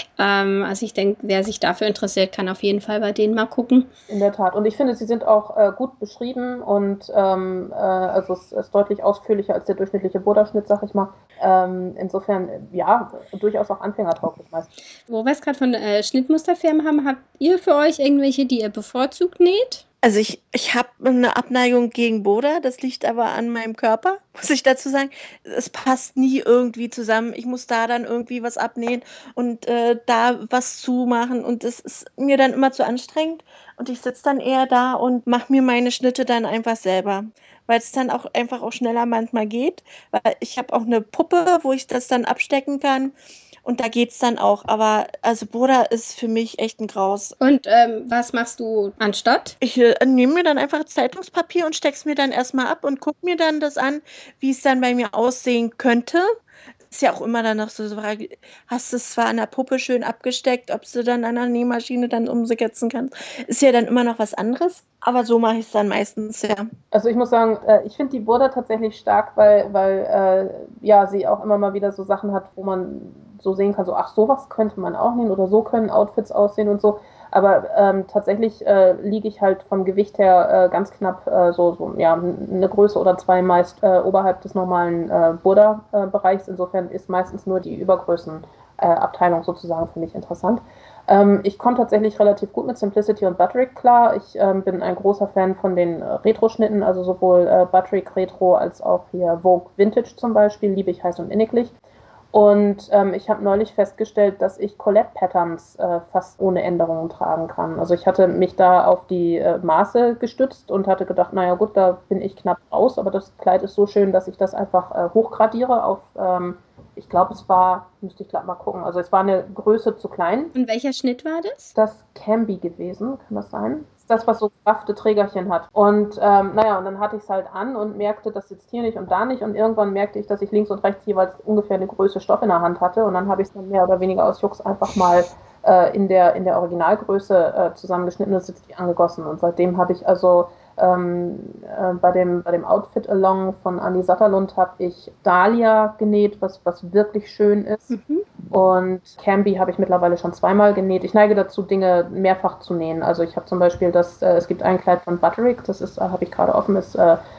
Also ich denke, wer sich dafür interessiert, kann auf jeden Fall bei denen mal gucken. In der Tat. Und ich finde, sie sind auch gut beschrieben und also es ist deutlich ausführlicher als der durchschnittliche Buddha-Schnitt, sag ich mal. Insofern, ja, durchaus auch anfängertauglich meistens. Wo wir es gerade von Schnittmusterfirmen haben, habt ihr für euch irgendwelche, die ihr bevorzugt näht? Also ich habe eine Abneigung gegen Boda, das liegt aber an meinem Körper, muss ich dazu sagen. Es passt nie irgendwie zusammen. Ich muss da dann irgendwie was abnähen und da was zumachen und es ist mir dann immer zu anstrengend und ich sitze dann eher da und mache mir meine Schnitte dann einfach selber, weil es dann auch einfach auch schneller manchmal geht, weil ich habe auch eine Puppe, wo ich das dann abstecken kann. Und da geht's dann auch. Aber also Boda ist für mich echt ein Graus. Und was machst du anstatt? Ich nehme mir dann einfach Zeitungspapier und steck's mir dann erstmal ab und gucke mir dann das an, wie es dann bei mir aussehen könnte. Ist ja auch immer dann noch so, hast du es zwar an der Puppe schön abgesteckt, ob du dann an der Nähmaschine dann umsetzen kannst, ist ja dann immer noch was anderes. Aber so mache ich es dann meistens, ja. Also ich muss sagen, ich finde die Burda tatsächlich stark, weil ja, sie auch immer mal wieder so Sachen hat, wo man so sehen kann, so ach, sowas könnte man auch nehmen oder so können Outfits aussehen und so. Aber tatsächlich liege ich halt vom Gewicht her ganz knapp ja, eine Größe oder zwei meist oberhalb des normalen Burda-Bereichs. Insofern ist meistens nur die Übergrößenabteilung sozusagen für mich interessant. Ich komme tatsächlich relativ gut mit Simplicity und Butterick klar. Ich bin ein großer Fan von den Retro-Schnitten, also sowohl Butterick Retro als auch hier Vogue Vintage zum Beispiel, liebe ich heiß und inniglich. Und ich habe neulich festgestellt, dass ich Colette-Patterns fast ohne Änderungen tragen kann. Also ich hatte mich da auf die Maße gestützt und hatte gedacht, naja gut, da bin ich knapp raus, aber das Kleid ist so schön, dass ich das einfach hochgradiere auf, ich glaube es war, müsste ich gleich mal gucken, also es war eine Größe zu klein. Und welcher Schnitt war das? Das Camby gewesen, kann das sein? Das, was so gefraffte Trägerchen hat. Und naja, und dann hatte ich es halt an und merkte, das sitzt hier nicht und da nicht. Und irgendwann merkte ich, dass ich links und rechts jeweils ungefähr eine Größe Stoff in der Hand hatte. Und dann habe ich es dann mehr oder weniger aus Jux einfach mal in der Originalgröße zusammengeschnitten und sitzt die angegossen. Und seitdem habe ich also bei dem Outfit Along von Andi Satterlund habe ich Dahlia genäht, was wirklich schön ist. Und Camby habe ich mittlerweile schon zweimal genäht. Ich neige dazu, Dinge mehrfach zu nähen. Also ich habe zum Beispiel es gibt ein Kleid von Butterick, das ist, habe ich gerade offen, ist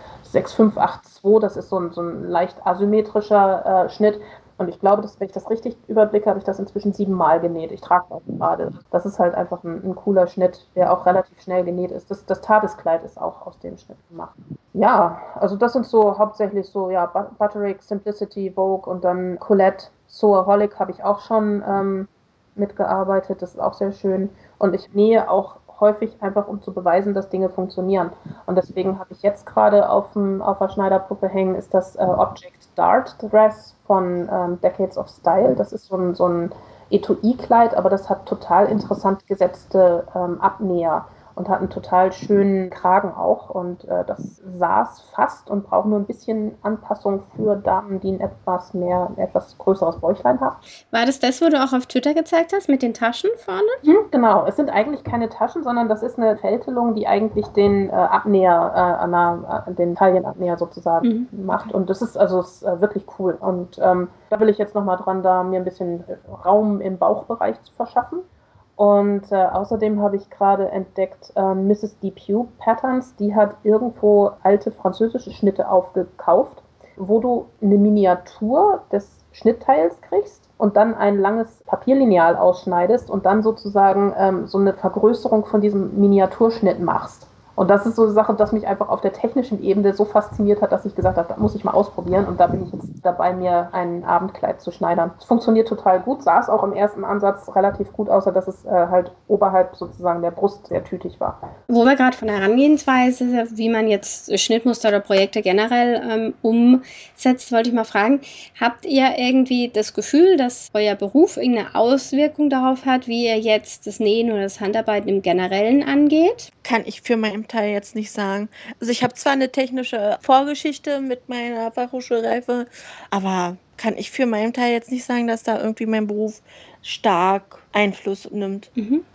6582, das ist so ein leicht asymmetrischer Schnitt. Und ich glaube, wenn ich das richtig überblicke, habe ich das inzwischen 7-mal genäht. Ich trage das gerade. Das ist halt einfach ein cooler Schnitt, der auch relativ schnell genäht ist. Das TARDIS-Kleid ist auch aus dem Schnitt gemacht. Ja, also das sind so hauptsächlich so, ja, Butterick, Simplicity, Vogue und dann Colette. Soaholic habe ich auch schon mitgearbeitet. Das ist auch sehr schön. Und ich nähe auch häufig einfach, um zu beweisen, dass Dinge funktionieren. Und deswegen habe ich jetzt gerade auf der Schneiderpuppe hängen, ist das Object Dart Dress von Decades of Style. Das ist so ein Etui-Kleid, aber das hat total interessant gesetzte Abnäher und hat einen total schönen Kragen auch. Und das saß fast und braucht nur ein bisschen Anpassung für Damen, die ein etwas größeres Bäuchlein haben. War das, wo du auch auf Twitter gezeigt hast, mit den Taschen vorne? Genau, es sind eigentlich keine Taschen, sondern das ist eine Fältelung, die eigentlich den Abnäher, den Taillenabnäher sozusagen macht. Und das ist ist wirklich cool. Und da will ich jetzt nochmal dran, da mir ein bisschen Raum im Bauchbereich zu verschaffen. Und außerdem habe ich gerade entdeckt Mrs. Depew Patterns, die hat irgendwo alte französische Schnitte aufgekauft, wo du eine Miniatur des Schnittteils kriegst und dann ein langes Papierlineal ausschneidest und dann sozusagen so eine Vergrößerung von diesem Miniaturschnitt machst. Und das ist so eine Sache, das mich einfach auf der technischen Ebene so fasziniert hat, dass ich gesagt habe, das muss ich mal ausprobieren. Und da bin ich jetzt dabei, mir ein Abendkleid zu schneidern. Es funktioniert total gut, sah es auch im ersten Ansatz relativ gut, außer dass es halt oberhalb sozusagen der Brust sehr tütig war. Wo wir gerade von der Herangehensweise, wie man jetzt Schnittmuster oder Projekte generell umsetzt, wollte ich mal fragen, habt ihr irgendwie das Gefühl, dass euer Beruf irgendeine Auswirkung darauf hat, wie ihr jetzt das Nähen oder das Handarbeiten im Generellen angeht? Kann ich für meinen Teil jetzt nicht sagen. Also ich habe zwar eine technische Vorgeschichte mit meiner Fachhochschulreife, aber kann ich für meinen Teil jetzt nicht sagen, dass da irgendwie mein Beruf stark Einfluss nimmt.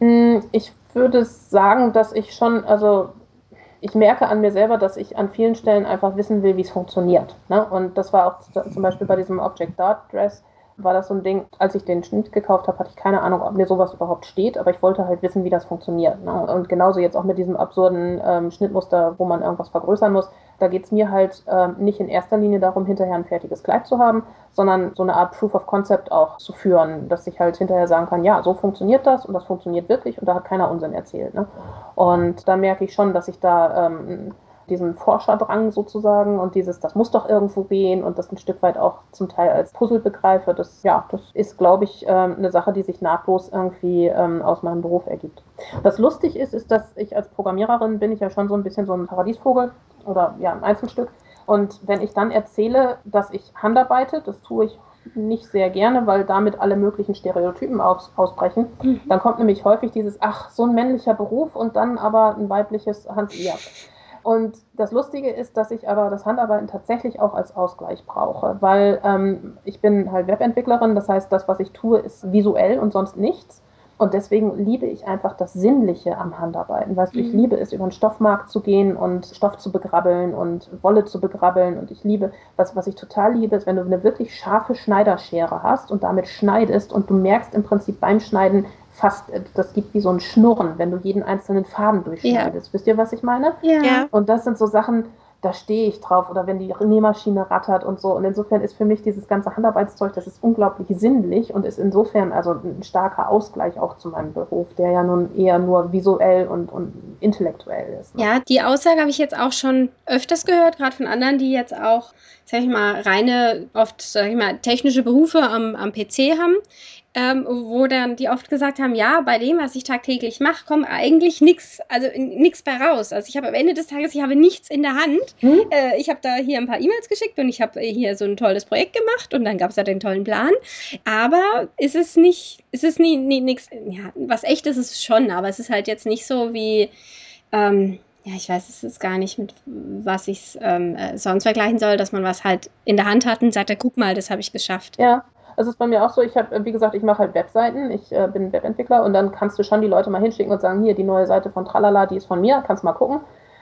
Ich würde sagen, dass ich schon, also ich merke an mir selber, dass ich an vielen Stellen einfach wissen will, wie es funktioniert. Ne? Und das war auch zum Beispiel bei diesem Object Dart Dress, war das so ein Ding, als ich den Schnitt gekauft habe, hatte ich keine Ahnung, ob mir sowas überhaupt steht, aber ich wollte halt wissen, wie das funktioniert. Ne? Und genauso jetzt auch mit diesem absurden Schnittmuster, wo man irgendwas vergrößern muss. Da geht es mir halt nicht in erster Linie darum, hinterher ein fertiges Kleid zu haben, sondern so eine Art Proof of Concept auch zu führen, dass ich halt hinterher sagen kann, ja, so funktioniert das und das funktioniert wirklich und da hat keiner Unsinn erzählt. Ne? Und da merke ich schon, dass ich da diesen Forscherdrang sozusagen und das muss doch irgendwo gehen und das ein Stück weit auch zum Teil als Puzzle begreife, das ist, glaube ich, eine Sache, die sich nahtlos irgendwie aus meinem Beruf ergibt. Was lustig ist, dass ich als Programmiererin bin ich ja schon so ein bisschen so ein Paradiesvogel oder ja, ein Einzelstück. Und wenn ich dann erzähle, dass ich handarbeite, das tue ich nicht sehr gerne, weil damit alle möglichen Stereotypen ausbrechen. Dann kommt nämlich häufig dieses, ach, so ein männlicher Beruf und dann aber ein weibliches Handwerk. Und das Lustige ist, dass ich aber das Handarbeiten tatsächlich auch als Ausgleich brauche, weil ich bin halt Webentwicklerin, das heißt, das, was ich tue, ist visuell und sonst nichts. Und deswegen liebe ich einfach das Sinnliche am Handarbeiten. Weißt du, ich liebe es, über den Stoffmarkt zu gehen und Stoff zu begrabbeln und Wolle zu begrabbeln. Und ich liebe, was ich total liebe, ist, wenn du eine wirklich scharfe Schneiderschere hast und damit schneidest und du merkst im Prinzip beim Schneiden fast, das gibt wie so ein Schnurren, wenn du jeden einzelnen Faden durchschneidest. Ja. Wisst ihr, was ich meine? Ja. Und das sind so Sachen, da stehe ich drauf, oder wenn die Nähmaschine rattert und so. Und insofern ist für mich dieses ganze Handarbeitszeug, das ist unglaublich sinnlich und ist insofern also ein starker Ausgleich auch zu meinem Beruf, der ja nun eher nur visuell und intellektuell ist. Ne? Ja, die Aussage habe ich jetzt auch schon öfters gehört, gerade von anderen, die jetzt auch, sag ich mal, reine, oft, sag ich mal, technische Berufe am PC haben. Wo dann die oft gesagt haben, ja, bei dem, was ich tagtäglich mache, kommt eigentlich nichts bei raus. Also ich habe am Ende des Tages, ich habe nichts in der Hand. Ich habe da hier ein paar E-Mails geschickt und ich habe hier so ein tolles Projekt gemacht und dann gab es da den tollen Plan. Aber ist es nichts, ja, was echt ist es schon, aber es ist halt jetzt nicht so wie, ja, ich weiß es ist gar nicht, mit was ich es sonst vergleichen soll, dass man was halt in der Hand hat und sagt, guck mal, das habe ich geschafft. Ja. Das ist bei mir auch so, ich habe, wie gesagt, ich mache halt Webseiten, ich bin Webentwickler und dann kannst du schon die Leute mal hinschicken und sagen, hier, die neue Seite von Tralala, die ist von mir, kannst mal gucken.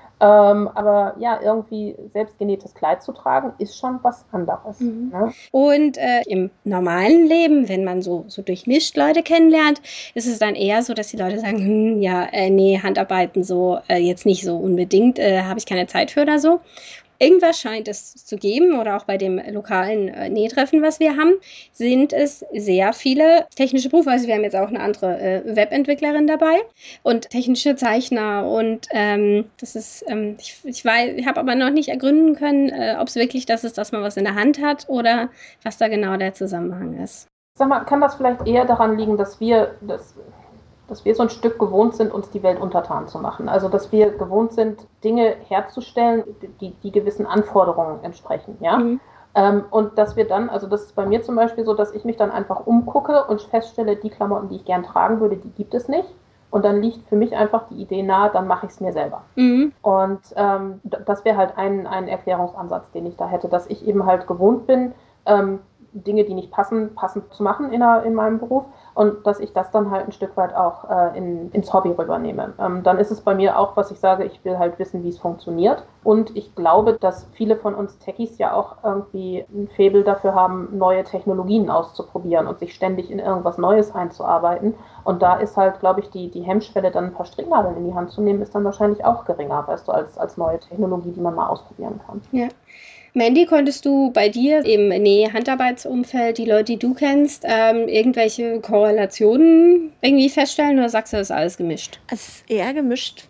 Aber ja, irgendwie selbstgenähtes Kleid zu tragen, ist schon was anderes. Ne? Und im normalen Leben, wenn man so durchmischt Leute kennenlernt, ist es dann eher so, dass die Leute sagen, nee, Handarbeiten so jetzt nicht so unbedingt, habe ich keine Zeit für oder so. Irgendwas scheint es zu geben oder auch bei dem lokalen Nähtreffen, was wir haben, sind es sehr viele technische Berufe. Also wir haben jetzt auch eine andere Webentwicklerin dabei und technische Zeichner und das ist, ich habe aber noch nicht ergründen können, ob es wirklich das ist, dass man was in der Hand hat oder was da genau der Zusammenhang ist. Sag mal, kann das vielleicht eher daran liegen, dass wir so ein Stück gewohnt sind, uns die Welt untertan zu machen. Also, dass wir gewohnt sind, Dinge herzustellen, die gewissen Anforderungen entsprechen, ja? Und dass wir dann, also das ist bei mir zum Beispiel so, dass ich mich dann einfach umgucke und feststelle, die Klamotten, die ich gern tragen würde, die gibt es nicht. Und dann liegt für mich einfach die Idee nahe, dann mache ich es mir selber. Und das wäre halt ein Erklärungsansatz, den ich da hätte, dass ich eben halt gewohnt bin, Dinge, die nicht passen, passend zu machen in meinem Beruf und dass ich das dann halt ein Stück weit auch ins Hobby rübernehme. Dann ist es bei mir auch, was ich sage, ich will halt wissen, wie es funktioniert und ich glaube, dass viele von uns Techies ja auch irgendwie ein Faible dafür haben, neue Technologien auszuprobieren und sich ständig in irgendwas Neues einzuarbeiten und da ist halt, glaube ich, die Hemmschwelle, dann ein paar Stricknadeln in die Hand zu nehmen, ist dann wahrscheinlich auch geringer, weißt du, als neue Technologie, die man mal ausprobieren kann. Ja. Mandy, konntest du bei dir im Handarbeitsumfeld, die Leute, die du kennst, irgendwelche Korrelationen irgendwie feststellen oder sagst du, das ist alles gemischt? Es ist eher gemischt.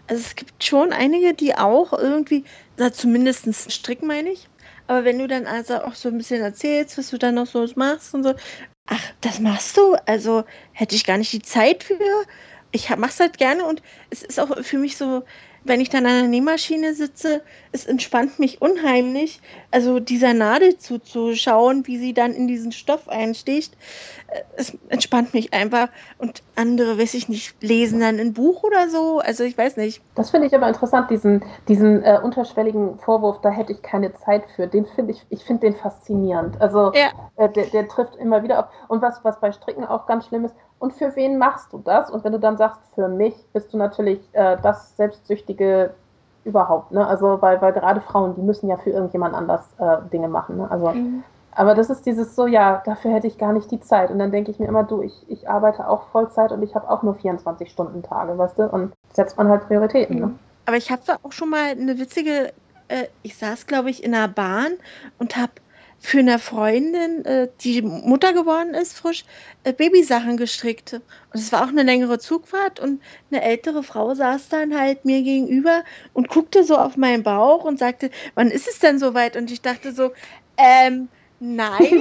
Also es gibt schon einige, die auch irgendwie, na, zumindest stricken, meine ich. Aber wenn du dann also auch so ein bisschen erzählst, was du dann noch so machst und so, ach, das machst du? Also hätte ich gar nicht die Zeit für. Ich mach's halt gerne und es ist auch für mich so, wenn ich dann an der Nähmaschine sitze, es entspannt mich unheimlich. Also dieser Nadel zuzuschauen, wie sie dann in diesen Stoff einsticht, es entspannt mich einfach. Und andere, weiß ich nicht, lesen dann ein Buch oder so. Also ich weiß nicht. Das finde ich aber interessant, diesen unterschwelligen Vorwurf, da hätte ich keine Zeit für. Den finde ich finde den faszinierend. Also Ja. der trifft immer wieder auf. Und was bei Stricken auch ganz schlimm ist, und für wen machst du das? Und wenn du dann sagst, für mich, bist du natürlich das Selbstsüchtige überhaupt. Ne? Also weil gerade Frauen, die müssen ja für irgendjemand anders Dinge machen. Ne? Also aber das ist dieses so, ja, dafür hätte ich gar nicht die Zeit. Und dann denke ich mir immer, du, ich arbeite auch Vollzeit und ich habe auch nur 24-Stunden-Tage, weißt du? Und setzt man halt Prioritäten, ne? Aber ich habe auch schon mal eine witzige, ich saß, glaube ich, in einer Bahn und habe für eine Freundin, die Mutter geworden ist, frisch, Babysachen gestrickt. Und es war auch eine längere Zugfahrt und eine ältere Frau saß dann halt mir gegenüber und guckte so auf meinen Bauch und sagte, wann ist es denn soweit? Und ich dachte so, nein,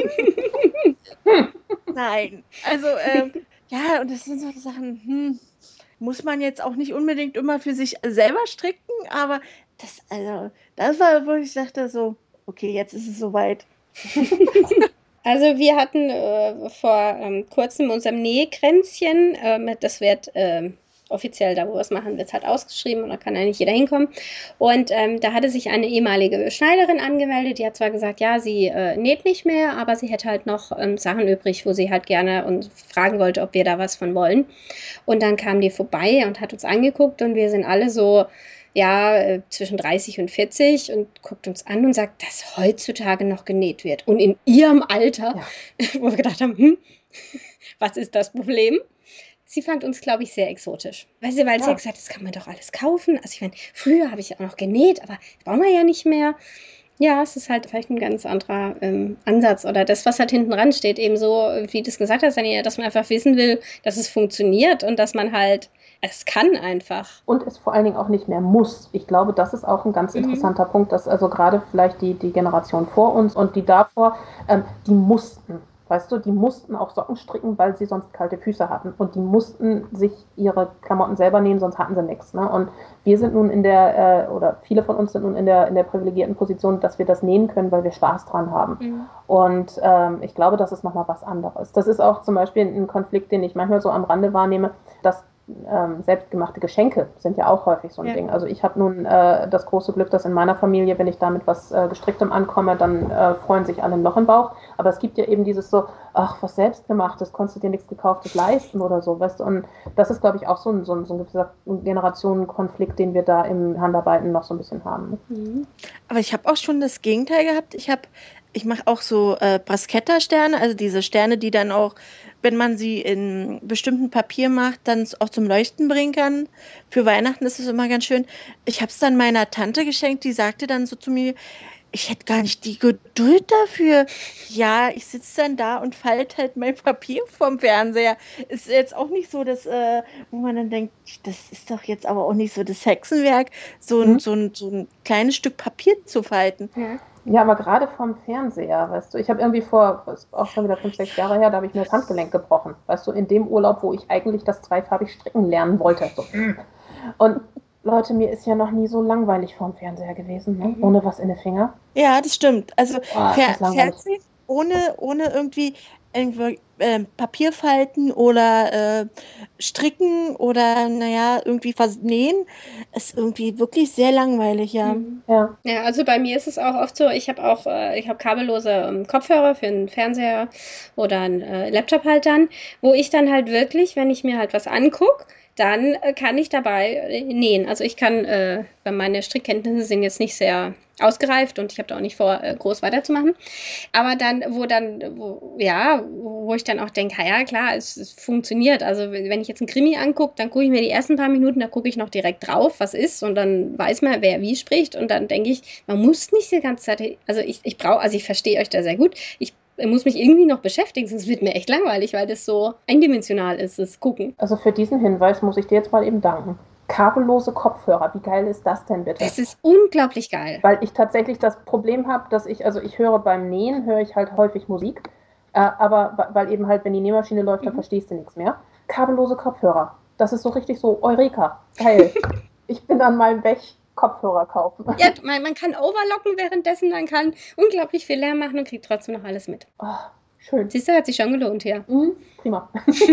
nein. Also, ja, und das sind so Sachen, muss man jetzt auch nicht unbedingt immer für sich selber stricken, aber das war, wo ich dachte so, okay, jetzt ist es soweit. Also wir hatten vor kurzem unserem Nähkränzchen, das wird offiziell, da wo wir es machen, wird es halt ausgeschrieben und da kann ja nicht jeder hinkommen. Und da hatte sich eine ehemalige Schneiderin angemeldet, die hat zwar gesagt, ja, sie näht nicht mehr, aber sie hätte halt noch Sachen übrig, wo sie halt gerne und fragen wollte, ob wir da was von wollen. Und dann kam die vorbei und hat uns angeguckt und wir sind alle so, ja, zwischen 30 und 40 und guckt uns an und sagt, dass heutzutage noch genäht wird. Und in ihrem Alter, wo wir gedacht haben, was ist das Problem? Sie fand uns, glaube ich, sehr exotisch. Weil sie hat gesagt, das kann man doch alles kaufen. Also ich meine, früher habe ich auch noch genäht, aber das brauchen wir ja nicht mehr. Ja, es ist halt vielleicht ein ganz anderer Ansatz oder das, was halt hinten dran steht, eben so, wie du es gesagt hast, Daniela, dass man einfach wissen will, dass es funktioniert und dass man halt, es kann einfach. Und es vor allen Dingen auch nicht mehr muss. Ich glaube, das ist auch ein ganz interessanter Punkt, dass also gerade vielleicht die Generation vor uns und die davor, die mussten. Weißt du, die mussten auch Socken stricken, weil sie sonst kalte Füße hatten. Und die mussten sich ihre Klamotten selber nähen, sonst hatten sie nichts. Ne? Und wir sind nun oder viele von uns sind nun in der privilegierten Position, dass wir das nähen können, weil wir Spaß dran haben. Und ich glaube, das ist nochmal was anderes. Das ist auch zum Beispiel ein Konflikt, den ich manchmal so am Rande wahrnehme, dass selbstgemachte Geschenke sind ja auch häufig so ein Ding. Also ich habe nun das große Glück, dass in meiner Familie, wenn ich da mit was Gestricktem ankomme, dann freuen sich alle ein Loch im Bauch. Aber es gibt ja eben dieses so, ach, was Selbstgemachtes, konntest du dir nichts Gekauftes leisten oder so, weißt du. Und das ist, glaube ich, auch so ein gewisser Generationenkonflikt, den wir da im Handarbeiten noch so ein bisschen haben. Ne? Aber ich habe auch schon das Gegenteil gehabt. Ich mache auch so Bruschetta-Sterne, also diese Sterne, die dann auch, wenn man sie in bestimmten Papier macht, dann auch zum Leuchten bringen kann. Für Weihnachten ist es immer ganz schön. Ich habe es dann meiner Tante geschenkt, die sagte dann so zu mir, ich hätte gar nicht die Geduld dafür. Ja, ich sitze dann da und falte halt mein Papier vom Fernseher. Ist jetzt auch nicht so, dass, wo man dann denkt, das ist doch jetzt aber auch nicht so das Hexenwerk, so ein kleines Stück Papier zu falten. Ja, aber gerade vom Fernseher, weißt du, ich habe irgendwie auch schon wieder 5, 6 Jahre her, da habe ich mir das Handgelenk gebrochen, weißt du, in dem Urlaub, wo ich eigentlich das zweifarbig stricken lernen wollte. So. Und Leute, mir ist ja noch nie so langweilig vorm Fernseher gewesen, ne? Ohne was in den Finger. Ja, das stimmt. Also Fernsehen ohne irgendwie Papier falten oder stricken oder irgendwie nähen, ist irgendwie wirklich sehr langweilig, ja. Ja, also bei mir ist es auch oft so, ich habe kabellose Kopfhörer für einen Fernseher oder einen Laptop halt dann, wo ich dann halt wirklich, wenn ich mir halt was angucke, dann kann ich dabei nähen. Also ich kann, meine Strickkenntnisse sind jetzt nicht sehr ausgereift und ich habe da auch nicht vor, groß weiterzumachen. Aber dann, wo ich dann auch denke, ja klar, es funktioniert. Also wenn ich jetzt einen Krimi angucke, dann gucke ich mir die ersten paar Minuten, da gucke ich noch direkt drauf, was ist und dann weiß man, wer wie spricht und dann denke ich, man muss nicht die ganze Zeit, also ich verstehe euch da sehr gut, ich muss mich irgendwie noch beschäftigen, sonst wird mir echt langweilig, weil das so eindimensional ist, das Gucken. Also für diesen Hinweis muss ich dir jetzt mal eben danken. Kabellose Kopfhörer, wie geil ist das denn bitte? Es ist unglaublich geil. Weil ich tatsächlich das Problem habe, dass ich höre beim Nähen, höre ich halt häufig Musik, aber weil eben halt, wenn die Nähmaschine läuft, dann verstehst du nichts mehr. Kabellose Kopfhörer, das ist so richtig so Eureka, geil. Ich bin an meinem Weg Kopfhörer kaufen. Ja, man kann overlocken währenddessen, man kann unglaublich viel Lärm machen und kriegt trotzdem noch alles mit. Oh, schön. Siehst du, hat sich schon gelohnt hier. Prima.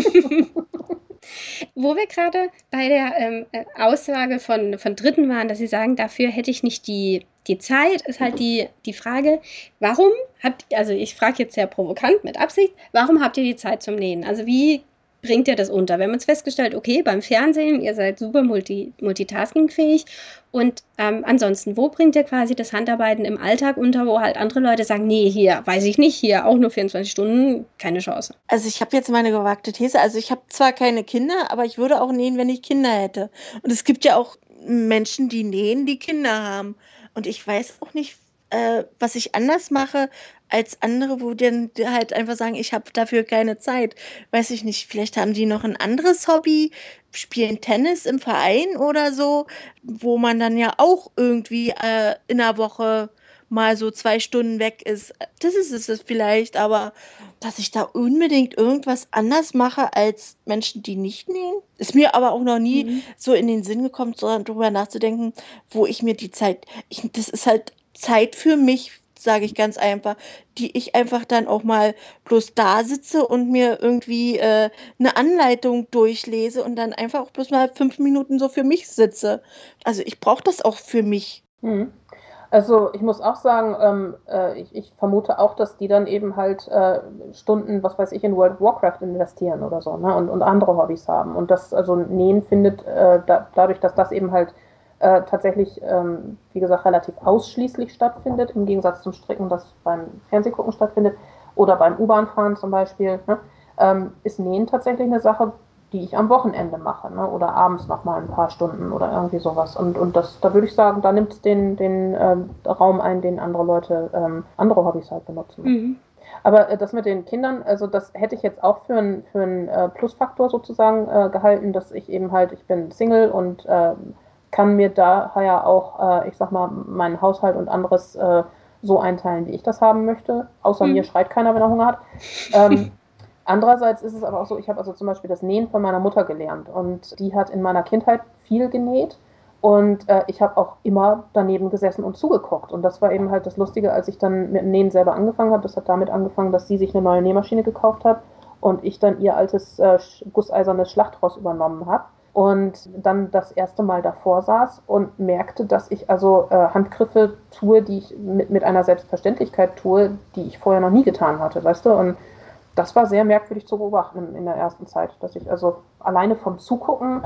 Wo wir gerade bei der Aussage von Dritten waren, dass sie sagen, dafür hätte ich nicht die Zeit, ist halt die Frage, warum also ich frage jetzt sehr provokant mit Absicht, warum habt ihr die Zeit zum Nähen? Also wie bringt ihr das unter? Wir haben uns festgestellt, okay, beim Fernsehen, ihr seid super multitaskingfähig und ansonsten, wo bringt ihr quasi das Handarbeiten im Alltag unter, wo halt andere Leute sagen, nee, hier, weiß ich nicht, hier auch nur 24 Stunden, keine Chance. Also ich habe jetzt meine gewagte These, also ich habe zwar keine Kinder, aber ich würde auch nähen, wenn ich Kinder hätte. Und es gibt ja auch Menschen, die nähen, die Kinder haben. Und ich weiß auch nicht, was ich anders mache als andere, wo dann halt einfach sagen, ich habe dafür keine Zeit. Weiß ich nicht, vielleicht haben die noch ein anderes Hobby, spielen Tennis im Verein oder so, wo man dann ja auch irgendwie in der Woche mal so 2 Stunden weg ist. Das ist es vielleicht, aber dass ich da unbedingt irgendwas anders mache als Menschen, die nicht nähen, ist mir aber auch noch nie so in den Sinn gekommen, sondern darüber nachzudenken, wo ich mir die Zeit, das ist halt Zeit für mich, sage ich ganz einfach, die ich einfach dann auch mal bloß da sitze und mir irgendwie eine Anleitung durchlese und dann einfach auch bloß mal 5 Minuten so für mich sitze. Also ich brauche das auch für mich. Also ich muss auch sagen, ich vermute auch, dass die dann eben halt Stunden, was weiß ich, in World of Warcraft investieren oder so, ne? Und andere Hobbys haben. Und das, also Nähen findet dadurch, dass das eben halt tatsächlich, wie gesagt, relativ ausschließlich stattfindet, im Gegensatz zum Stricken, das beim Fernsehgucken stattfindet, oder beim U-Bahn-Fahren zum Beispiel, ne? Ist Nähen tatsächlich eine Sache, die ich am Wochenende mache, ne? Oder abends noch mal ein paar Stunden oder irgendwie sowas. Und das, da würde ich sagen, da nimmt es den Raum ein, den andere Leute andere Hobbys halt benutzen. Aber das mit den Kindern, also das hätte ich jetzt auch für einen Plusfaktor sozusagen gehalten, dass ich eben halt, ich bin Single und kann mir daher auch, ich sag mal, meinen Haushalt und anderes so einteilen, wie ich das haben möchte. Außer mir schreit keiner, wenn er Hunger hat. Andererseits ist es aber auch so, ich habe also zum Beispiel das Nähen von meiner Mutter gelernt und die hat in meiner Kindheit viel genäht und ich habe auch immer daneben gesessen und zugeguckt und das war eben halt das Lustige, als ich dann mit dem Nähen selber angefangen habe. Das hat damit angefangen, dass sie sich eine neue Nähmaschine gekauft hat und ich dann ihr altes gusseisernes Schlachtross übernommen habe und dann das erste Mal davor saß und merkte, dass ich also Handgriffe tue, die ich mit einer Selbstverständlichkeit tue, die ich vorher noch nie getan hatte, weißt du, und das war sehr merkwürdig zu beobachten in der ersten Zeit, dass ich also alleine vom Zugucken,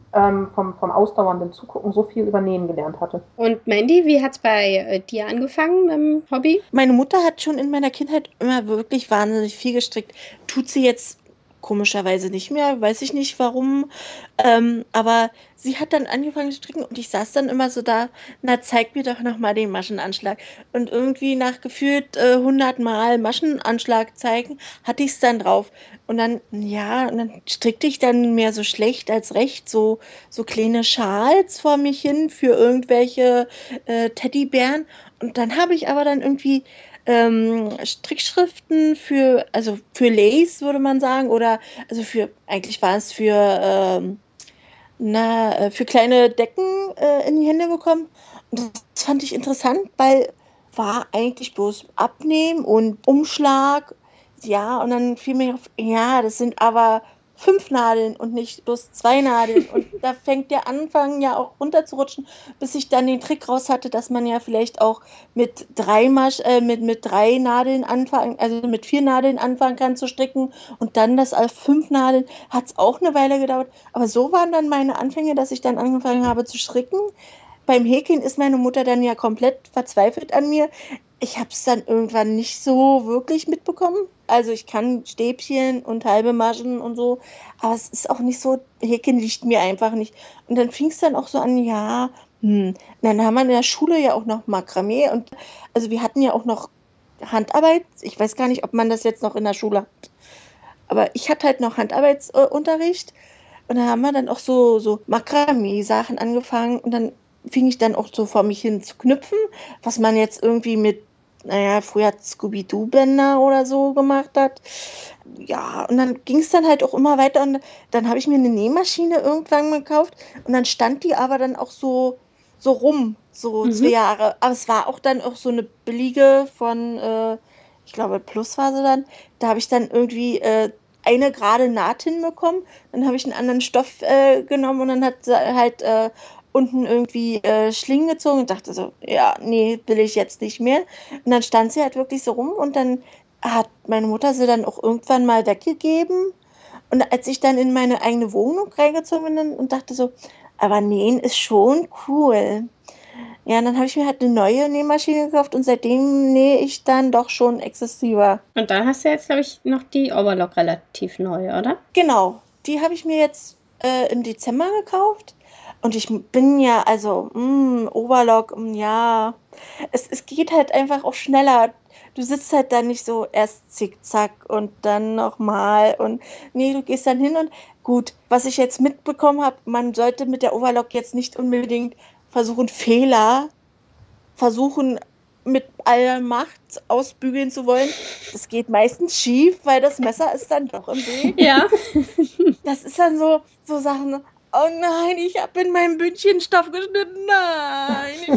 vom ausdauernden Zugucken so viel über Nähen gelernt hatte. Und Mandy, wie hat es bei dir angefangen mit dem Hobby? Meine Mutter hat schon in meiner Kindheit immer wirklich wahnsinnig viel gestrickt. Tut sie jetzt komischerweise nicht mehr, weiß ich nicht warum, aber sie hat dann angefangen zu stricken und ich saß dann immer so da, na zeig mir doch nochmal den Maschenanschlag und irgendwie nach gefühlt 100 Mal Maschenanschlag zeigen, hatte ich es dann drauf und dann, ja, und dann strickte ich dann mehr so schlecht als recht, so kleine Schals vor mich hin für irgendwelche Teddybären und dann habe ich aber dann irgendwie Strickschriften also für Lace, würde man sagen, oder also eigentlich war es für kleine Decken in die Hände bekommen. Und das fand ich interessant, weil war eigentlich bloß Abnehmen und Umschlag, ja, und dann fiel mir auf, ja, das sind aber 5 Nadeln und nicht bloß 2 Nadeln. Und da fängt der Anfang ja auch runter zu rutschen, bis ich dann den Trick raus hatte, dass man ja vielleicht auch mit 3 mit 3 Nadeln anfangen, also mit 4 Nadeln anfangen kann zu stricken und dann das auf 5 Nadeln, hat es auch eine Weile gedauert. Aber so waren dann meine Anfänge, dass ich dann angefangen habe zu stricken. Beim Häkeln ist meine Mutter dann ja komplett verzweifelt an mir. Ich habe es dann irgendwann nicht so wirklich mitbekommen. Also ich kann Stäbchen und halbe Maschen und so, aber es ist auch nicht so, Häkeln liegt mir einfach nicht. Und dann fing es dann auch so an, ja, dann haben wir in der Schule ja auch noch Makramee und also wir hatten ja auch noch Handarbeit. Ich weiß gar nicht, ob man das jetzt noch in der Schule hat. Aber ich hatte halt noch Handarbeitsunterricht. Und dann haben wir dann auch so Makramee-Sachen angefangen und dann fing ich dann auch so vor mich hin zu knüpfen, was man jetzt irgendwie mit, früher hat Scooby-Doo-Bänder oder so gemacht hat. Ja, und dann ging es dann halt auch immer weiter und dann habe ich mir eine Nähmaschine irgendwann gekauft und dann stand die aber dann auch so rum, so 2 Jahre. Aber es war auch dann auch so eine billige von, ich glaube Plus war sie dann. Da habe ich dann irgendwie eine gerade Naht hinbekommen. Dann habe ich einen anderen Stoff genommen und dann hat sie halt unten irgendwie Schlingen gezogen und dachte so, ja, nee, will ich jetzt nicht mehr. Und dann stand sie halt wirklich so rum und dann hat meine Mutter sie dann auch irgendwann mal weggegeben. Und als ich dann in meine eigene Wohnung reingezogen bin und dachte so, aber nähen ist schon cool. Ja, und dann habe ich mir halt eine neue Nähmaschine gekauft und seitdem nähe ich dann doch schon exzessiver. Und dann hast du jetzt, glaube ich, noch die Overlock relativ neu, oder? Genau, die habe ich mir jetzt im Dezember gekauft. Und ich bin ja, also, Overlock, ja. Es geht halt einfach auch schneller. Du sitzt halt dann nicht so erst zickzack und dann nochmal. Und nee, du gehst dann hin und gut, was ich jetzt mitbekommen habe, man sollte mit der Overlock jetzt nicht unbedingt versuchen mit aller Macht ausbügeln zu wollen. Das geht meistens schief, weil das Messer ist dann doch im Weg. Ja. Das ist dann so Sachen, oh nein, ich habe in meinem Bündchen Stoff geschnitten, nein.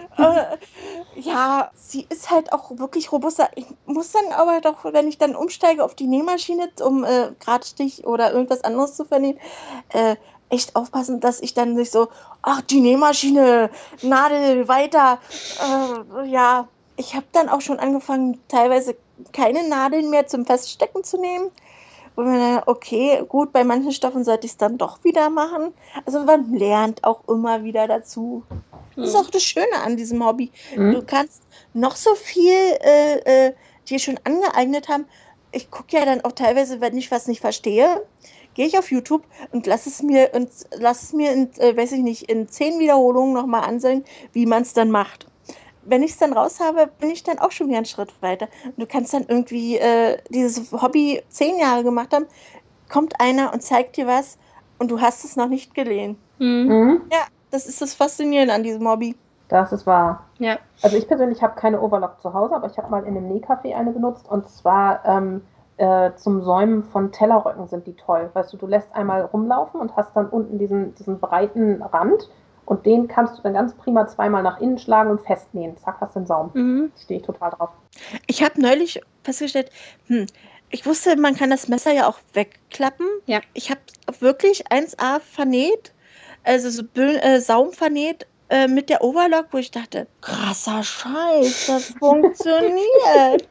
Ja, sie ist halt auch wirklich robuster. Ich muss dann aber doch, wenn ich dann umsteige auf die Nähmaschine, um Gradstich oder irgendwas anderes zu vernähen, echt aufpassen, dass ich dann nicht so, ach, die Nähmaschine, Nadel, weiter. Ja, ich habe dann auch schon angefangen, teilweise keine Nadeln mehr zum Feststecken zu nehmen. Wo man dann, okay, gut, bei manchen Stoffen sollte ich es dann doch wieder machen. Also man lernt auch immer wieder dazu. Das ist auch das Schöne an diesem Hobby. Du kannst noch so viel dir schon angeeignet haben. Ich gucke ja dann auch teilweise, wenn ich was nicht verstehe, gehe ich auf YouTube und lass es mir in, weiß ich nicht, in 10 Wiederholungen nochmal ansehen, wie man es dann macht. Wenn ich es dann raus habe, bin ich dann auch schon wieder einen Schritt weiter. Und du kannst dann irgendwie dieses Hobby 10 Jahre gemacht haben, kommt einer und zeigt dir was und du hast es noch nicht gelesen. Ja, das ist das Faszinierende an diesem Hobby. Das ist wahr. Ja. Also ich persönlich habe keine Overlock zu Hause, aber ich habe mal in einem Nähcafé eine benutzt und zwar zum Säumen von Tellerröcken sind die toll. Weißt du, du lässt einmal rumlaufen und hast dann unten diesen breiten Rand und den kannst du dann ganz prima zweimal nach innen schlagen und festnähen. Zack, hast du den Saum. Stehe ich total drauf. Ich habe neulich festgestellt, ich wusste, man kann das Messer ja auch wegklappen. Ja. Ich habe wirklich 1A vernäht, also so Saum vernäht mit der Overlock, wo ich dachte, krasser Scheiß, das funktioniert.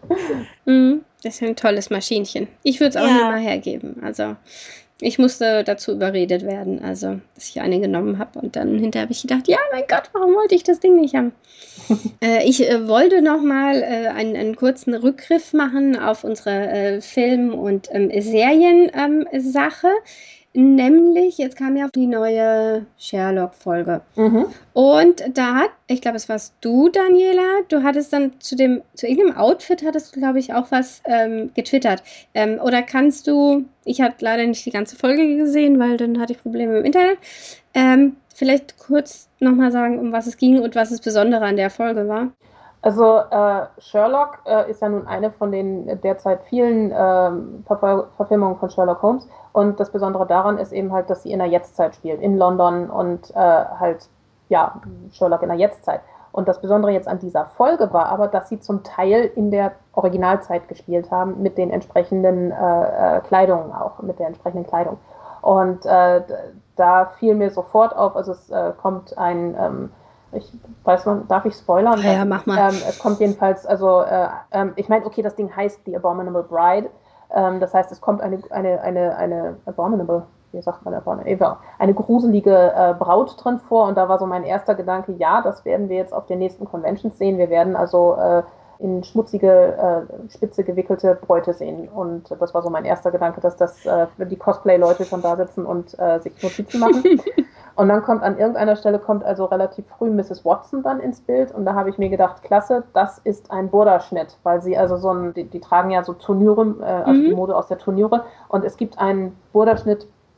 Das ist ein tolles Maschinchen. Ich würde es auch nur mal hergeben. Also ich musste dazu überredet werden, also dass ich eine genommen habe und dann hinterher habe ich gedacht, ja mein Gott, warum wollte ich das Ding nicht haben? Ich wollte noch mal einen kurzen Rückgriff machen auf unsere Film- und Serien-Sache. Nämlich, jetzt kam ja die neue Sherlock-Folge. Und da hat, ich glaube, es warst du, Daniela, du hattest dann zu irgendeinem Outfit hattest du, glaube ich, auch was getwittert. Oder kannst du, ich habe leider nicht die ganze Folge gesehen, weil dann hatte ich Probleme im Internet, vielleicht kurz nochmal sagen, um was es ging und was das Besondere an der Folge war? Also Sherlock ist ja nun eine von den derzeit vielen Verfilmungen von Sherlock Holmes. Und das Besondere daran ist eben halt, dass sie in der Jetztzeit spielt, in London und halt, ja, Sherlock in der Jetztzeit. Und das Besondere jetzt an dieser Folge war aber, dass sie zum Teil in der Originalzeit gespielt haben, mit den entsprechenden Kleidungen auch, mit der entsprechenden Kleidung. Und da fiel mir sofort auf, also es kommt ein... ich weiß man, darf ich spoilern? Ja, mach mal. Es kommt jedenfalls, also ich meine, okay, das Ding heißt The Abominable Bride. Das heißt, es kommt eine Abominable, wie sagt man, eine gruselige Braut drin vor und da war so mein erster Gedanke, ja, das werden wir jetzt auf den nächsten Conventions sehen. Wir werden also in schmutzige, spitze gewickelte Bräute sehen. Und das war so mein erster Gedanke, dass die Cosplay-Leute schon da sitzen und sich Notizen machen. Und dann kommt an irgendeiner Stelle also relativ früh Mrs. Watson dann ins Bild und da habe ich mir gedacht, klasse, das ist ein Burda-Schnitt, weil sie also die tragen ja so Turnüre, also die Mode aus der Turnüre und es gibt einen Burda-Schnitt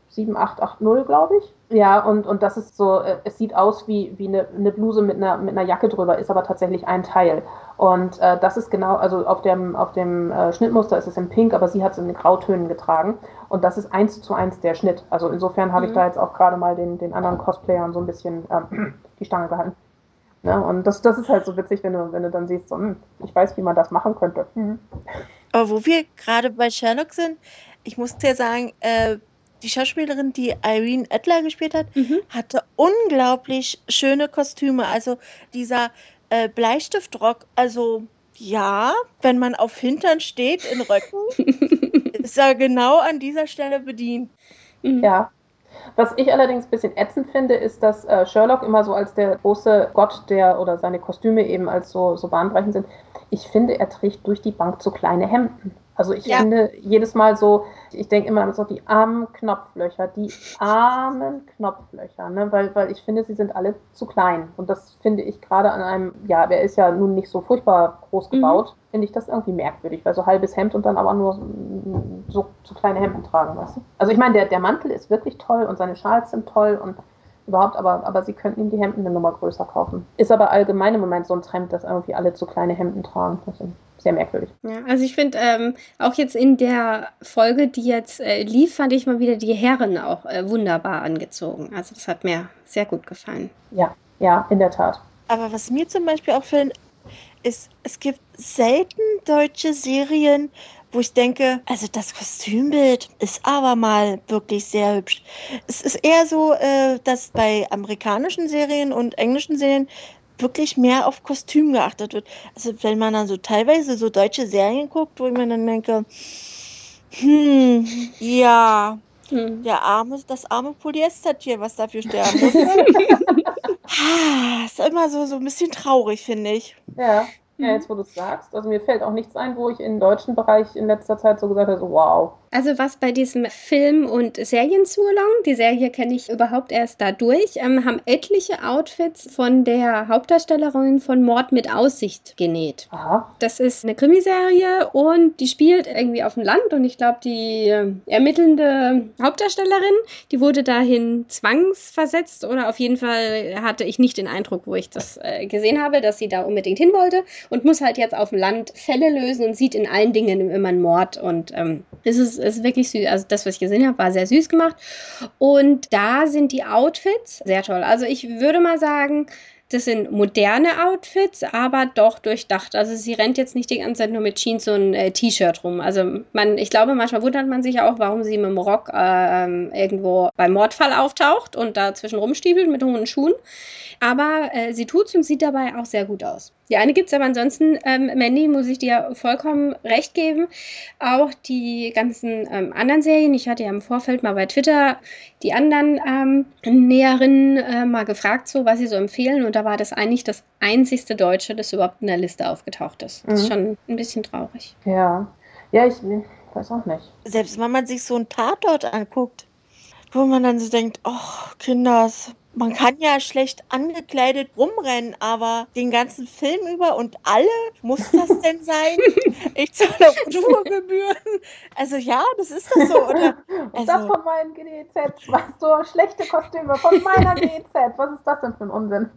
7880, glaube ich. Ja, und das ist so, es sieht aus wie eine Bluse mit einer Jacke drüber, ist aber tatsächlich ein Teil. Und das ist genau, also auf dem Schnittmuster ist es in Pink, aber sie hat es in den Grautönen getragen. Und das ist 1:1 der Schnitt. Also insofern habe ich da jetzt auch gerade mal den anderen Cosplayern so ein bisschen die Stange gehalten. Ja, und das ist halt so witzig, wenn du dann siehst, so, ich weiß, wie man das machen könnte. Aber wo wir gerade bei Sherlock sind, ich muss dir sagen, die Schauspielerin, die Irene Adler gespielt hat, hatte unglaublich schöne Kostüme. Also dieser Bleistiftrock, also ja, wenn man auf Hintern steht in Röcken, ist er genau an dieser Stelle bedient. Ja. Was ich allerdings ein bisschen ätzend finde, ist, dass Sherlock immer so als der große Gott, oder seine Kostüme eben als so bahnbrechend sind. Ich finde, er trägt durch die Bank zu kleine Hemden. Also ich finde jedes Mal so, ich denke immer so, die armen Knopflöcher, ne? Weil ich finde, sie sind alle zu klein. Und das finde ich gerade an einem, der ist ja nun nicht so furchtbar groß gebaut, finde ich das irgendwie merkwürdig, weil so halbes Hemd und dann aber nur so kleine Hemden tragen, weißt du? Also ich meine, der Mantel ist wirklich toll und seine Schals sind toll und überhaupt, aber sie könnten ihm die Hemden eine Nummer größer kaufen. Ist aber allgemein im Moment so ein Trend, dass irgendwie alle zu kleine Hemden tragen. Das ist sehr merkwürdig. Ja, also ich finde, auch jetzt in der Folge, die jetzt lief, fand ich mal wieder die Herren auch wunderbar angezogen. Also das hat mir sehr gut gefallen. Ja, in der Tat. Aber was mir zum Beispiel auffällt, ist, es gibt selten deutsche Serien, wo ich denke, also das Kostümbild ist aber mal wirklich sehr hübsch. Es ist eher so, dass bei amerikanischen Serien und englischen Serien wirklich mehr auf Kostüm geachtet wird. Also wenn man dann so teilweise so deutsche Serien guckt, wo ich mir dann denke, das arme Polyestertier, was dafür sterben muss. Ist immer so ein bisschen traurig, finde ich. Ja, jetzt wo du es sagst. Also mir fällt auch nichts ein, wo ich im deutschen Bereich in letzter Zeit so gesagt habe, so wow. Also was bei diesem Film- und Seriensalon, die Serie kenne ich überhaupt erst dadurch, haben etliche Outfits von der Hauptdarstellerin von Mord mit Aussicht genäht. Aha. Das ist eine Krimiserie und die spielt irgendwie auf dem Land und ich glaube, die ermittelnde Hauptdarstellerin, die wurde dahin zwangsversetzt oder auf jeden Fall hatte ich nicht den Eindruck, wo ich das gesehen habe, dass sie da unbedingt hin wollte und muss halt jetzt auf dem Land Fälle lösen und sieht in allen Dingen immer einen Mord und es ist wirklich süß. Also das, was ich gesehen habe, war sehr süß gemacht. Und da sind die Outfits sehr toll. Also ich würde mal sagen, das sind moderne Outfits, aber doch durchdacht. Also sie rennt jetzt nicht die ganze Zeit nur mit Jeans und T-Shirt rum. Also ich glaube, manchmal wundert man sich auch, warum sie mit dem Rock irgendwo beim Mordfall auftaucht und da zwischen rumstiefelt mit hohen Schuhen. Aber sie tut's und sieht dabei auch sehr gut aus. Die eine gibt's, aber ansonsten, Mandy, muss ich dir vollkommen recht geben. Auch die ganzen anderen Serien, ich hatte ja im Vorfeld mal bei Twitter die anderen Näherinnen mal gefragt, so was sie so empfehlen. Und da war das eigentlich das einzigste Deutsche, das überhaupt in der Liste aufgetaucht ist. Das ist schon ein bisschen traurig. Ja, ich weiß auch nicht. Selbst wenn man sich so einen Tatort anguckt, wo man dann so denkt, oh, Kinders, man kann ja schlecht angekleidet rumrennen, aber den ganzen Film über und alle, muss das denn sein? Ich zahle Tourgebühren. Also ja, das ist das so, oder? Und das von meinen GEZ, was so schlechte Kostüme von meiner GEZ. Was ist das denn für ein Unsinn?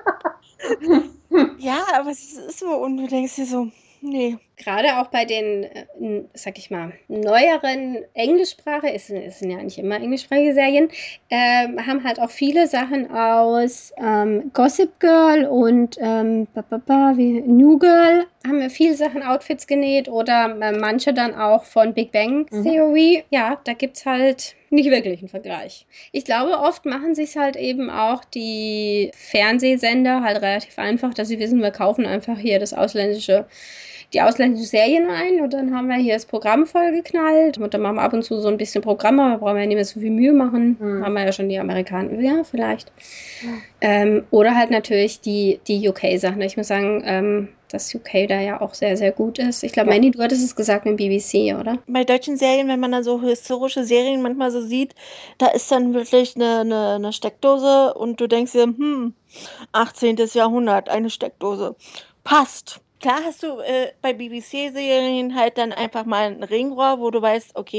Ja, aber es ist so, und du denkst dir so, nee. Gerade auch bei den, sag ich mal, neueren Englischsprache, es sind ja nicht immer englischsprachige Serien, haben halt auch viele Sachen aus Gossip Girl und New Girl, haben wir viele Sachen, Outfits genäht oder manche dann auch von Big Bang Theory. Ja, da gibt's halt nicht wirklich einen Vergleich. Ich glaube, oft machen sich halt eben auch die Fernsehsender halt relativ einfach, dass sie wissen, wir kaufen einfach hier die ausländischen Serien ein und dann haben wir hier das Programm vollgeknallt und dann machen wir ab und zu so ein bisschen Programm, aber brauchen wir ja nicht mehr so viel Mühe machen. Haben wir ja schon die Amerikaner, ja, vielleicht. Oder halt natürlich die UK-Sachen. Ich muss sagen, dass UK da ja auch sehr, sehr gut ist. Ich glaube, Mandy, du hattest es gesagt mit BBC, oder? Bei deutschen Serien, wenn man dann so historische Serien manchmal so sieht, da ist dann wirklich eine Steckdose und du denkst dir, 18. Jahrhundert, eine Steckdose. Passt. Klar hast du bei BBC-Serien halt dann einfach mal ein Ringrohr, wo du weißt, okay,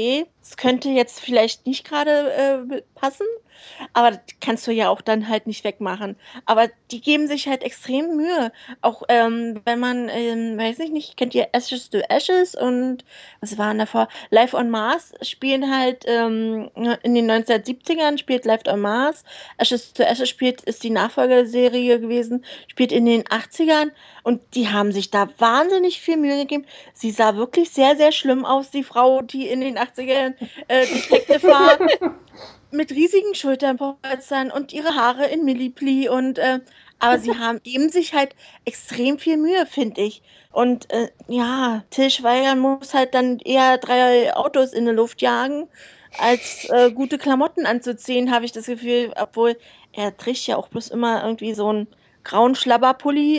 es könnte jetzt vielleicht nicht gerade passen, aber das kannst du ja auch dann halt nicht wegmachen. Aber die geben sich halt extrem Mühe. Auch wenn man, weiß ich nicht, kennt ihr Ashes to Ashes und was waren davor? Life on Mars spielen halt in den 1970ern spielt Life on Mars. Ashes to Ashes ist die Nachfolgerserie gewesen, spielt in den 80ern und die haben sich da wahnsinnig viel Mühe gegeben. Sie sah wirklich sehr, sehr schlimm aus, die Frau, die in den 80ern Detective war, mit riesigen Schulterpolstern und ihre Haare in Millipli und aber sie geben sich halt extrem viel Mühe, finde ich. Und ja, Til Schweiger muss halt dann eher 3 Autos in die Luft jagen, als gute Klamotten anzuziehen, habe ich das Gefühl, obwohl er trägt ja auch bloß immer irgendwie so einen grauen Schlabberpulli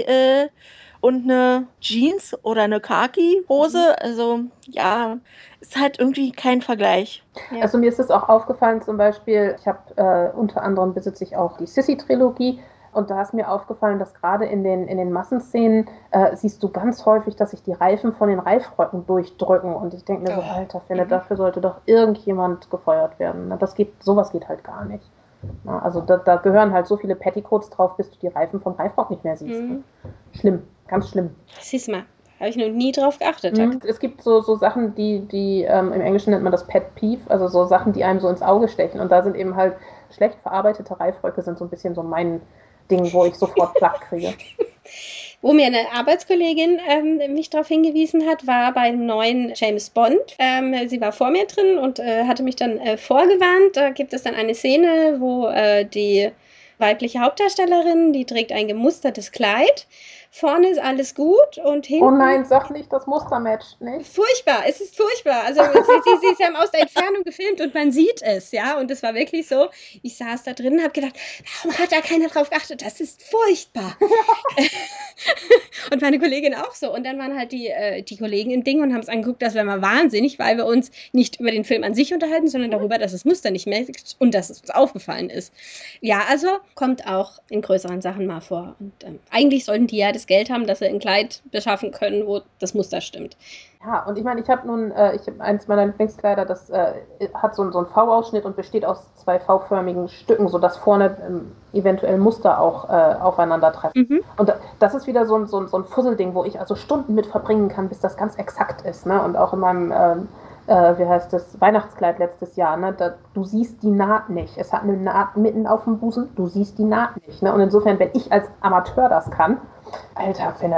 und eine Jeans oder eine Khaki-Hose. Also ja, ist halt irgendwie kein Vergleich. Ja. Also mir ist es auch aufgefallen, zum Beispiel, ich habe unter anderem besitze ich auch die Sissy-Trilogie und da ist mir aufgefallen, dass gerade in den Massenszenen siehst du ganz häufig, dass sich die Reifen von den Reifröcken durchdrücken und ich denke mir so, alter Finne, dafür sollte doch irgendjemand gefeuert werden. Sowas geht halt gar nicht. Na, also da gehören halt so viele Petticoats drauf, bis du die Reifen vom Reifrock nicht mehr siehst. Schlimm, ganz schlimm. Siehst mal. Habe ich noch nie drauf geachtet. Es gibt so Sachen, die im Englischen nennt man das Pet Peeve, also so Sachen, die einem so ins Auge stechen. Und da sind eben halt schlecht verarbeitete Reifröcke sind so ein bisschen so mein Ding, wo ich sofort Plack kriege. Wo mir eine Arbeitskollegin mich darauf hingewiesen hat, war beim neuen James Bond. Sie war vor mir drin und hatte mich dann vorgewarnt. Da gibt es dann eine Szene, wo die weibliche Hauptdarstellerin, die trägt ein gemustertes Kleid. Vorne ist alles gut und hinten... Oh nein, sag nicht, das Muster matcht nicht. Furchtbar, es ist furchtbar. Also sie ist ja aus der Entfernung gefilmt und man sieht es, ja. Und es war wirklich so, ich saß da drin und habe gedacht, warum hat da keiner drauf geachtet? Das ist furchtbar. Und meine Kollegin auch so. Und dann waren halt die Kollegen im Ding und haben es angeguckt, das wäre mal wahnsinnig, weil wir uns nicht über den Film an sich unterhalten, sondern darüber, dass das Muster nicht mehr und dass es uns aufgefallen ist. Ja, also kommt auch in größeren Sachen mal vor. Und eigentlich sollten die ja das Geld haben, dass sie ein Kleid beschaffen können, wo das Muster stimmt. Ja, und ich meine, ich habe eins meiner Lieblingskleider, das hat so einen V-Ausschnitt und besteht aus 2 V-förmigen Stücken, sodass vorne eventuell Muster auch aufeinandertreffen. Und das ist wieder so ein Fusselding, wo ich also Stunden mit verbringen kann, bis das ganz exakt ist. Ne? Und auch in meinem Weihnachtskleid letztes Jahr, ne? Du siehst die Naht nicht. Es hat eine Naht mitten auf dem Busen, du siehst die Naht nicht. Ne? Und insofern, wenn ich als Amateur das kann, alter, finde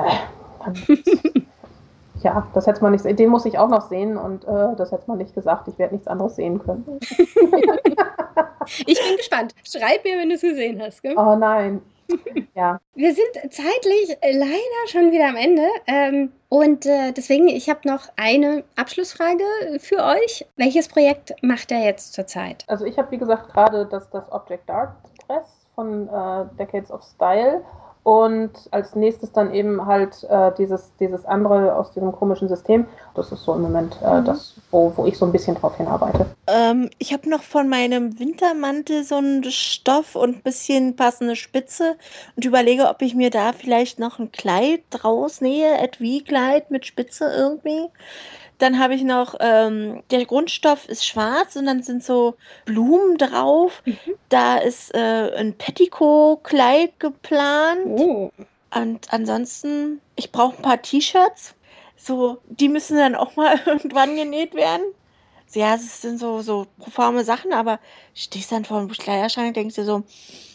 ja, das hätte man nicht, den muss ich auch noch sehen und das hätte man nicht gesagt. Ich werde nichts anderes sehen können. Ich bin gespannt. Schreib mir, wenn du es gesehen hast. Gell? Oh nein. Ja. Wir sind zeitlich leider schon wieder am Ende. Und deswegen, ich habe noch eine Abschlussfrage für euch. Welches Projekt macht ihr jetzt zurzeit? Also ich habe, wie gesagt, gerade das Object Dark Press von Decades of Style. Und als nächstes dann eben halt dieses andere aus diesem komischen System. Das ist so im Moment das, wo ich so ein bisschen drauf hinarbeite. Ich habe noch von meinem Wintermantel so einen Stoff und ein bisschen passende Spitze und überlege, ob ich mir da vielleicht noch ein Kleid draus nähe, Etui-Kleid mit Spitze irgendwie. Dann habe ich noch, der Grundstoff ist schwarz und dann sind so Blumen drauf. Da ist ein Petticoat-Kleid geplant. Und ansonsten, ich brauche ein paar T-Shirts. So, die müssen dann auch mal irgendwann genäht werden. Ja, es sind so proforme Sachen, aber stehst dann vor dem Kleiderschrank und denkst dir so,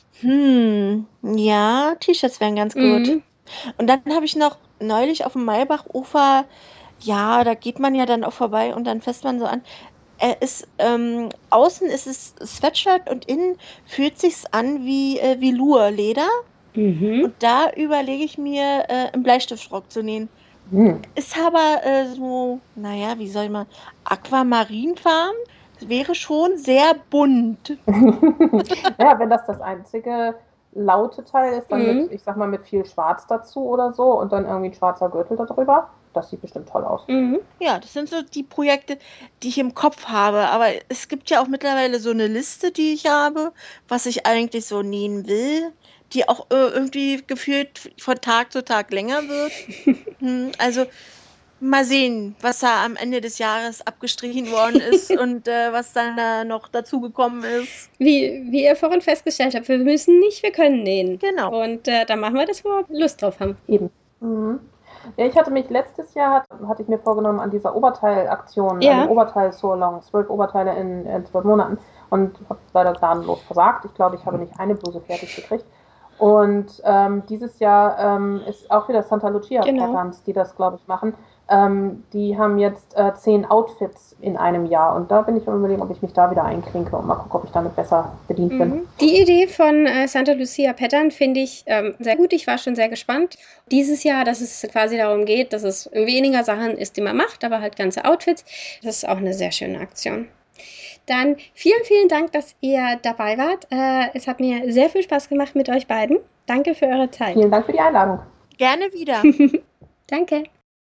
ja, T-Shirts wären ganz gut. Und dann habe ich noch neulich auf dem Maybachufer, ja, da geht man ja dann auch vorbei und dann fässt man so an. Außen ist es Sweatshirt und innen fühlt sich's an wie Velour-Leder. Und da überlege ich mir, einen Bleistiftrock zu nähen. Ist aber so, naja, wie soll man, aquamarinfarben. Wäre schon sehr bunt. Ja, wenn das einzige laute Teil ist, dann mit viel Schwarz dazu oder so und dann irgendwie ein schwarzer Gürtel darüber. Das sieht bestimmt toll aus. Ja, das sind so die Projekte, die ich im Kopf habe. Aber es gibt ja auch mittlerweile so eine Liste, die ich habe, was ich eigentlich so nähen will, die auch irgendwie gefühlt von Tag zu Tag länger wird. Also Mal sehen, was da am Ende des Jahres abgestrichen worden ist und was dann da noch dazugekommen ist. Wie ihr vorhin festgestellt habt, wir müssen nicht, wir können nähen. Genau. Und dann machen wir das, wo wir Lust drauf haben. Eben. Mhm. Ja, ich hatte mich letztes Jahr, hatte ich mir vorgenommen, an dieser Oberteilaktion, an dem Oberteil-So-Long, 12 Oberteile in 12 Monaten, und habe leider gnadenlos versagt. Ich glaube, ich habe nicht eine Bluse fertig gekriegt. Und dieses Jahr ist auch wieder Santa Lucia Patterns, die das, glaube ich, machen. Die haben jetzt 10 Outfits in einem Jahr, und da bin ich am Überlegen, ob ich mich da wieder einklinke und mal gucke, ob ich damit besser bedient bin. Die Idee von Santa Lucia Pattern finde ich sehr gut. Ich war schon sehr gespannt. Dieses Jahr, dass es quasi darum geht, dass es weniger Sachen ist, die man macht, aber halt ganze Outfits. Das ist auch eine sehr schöne Aktion. Dann vielen, vielen Dank, dass ihr dabei wart. Es hat mir sehr viel Spaß gemacht mit euch beiden. Danke für eure Zeit. Vielen Dank für die Einladung. Gerne wieder. Danke.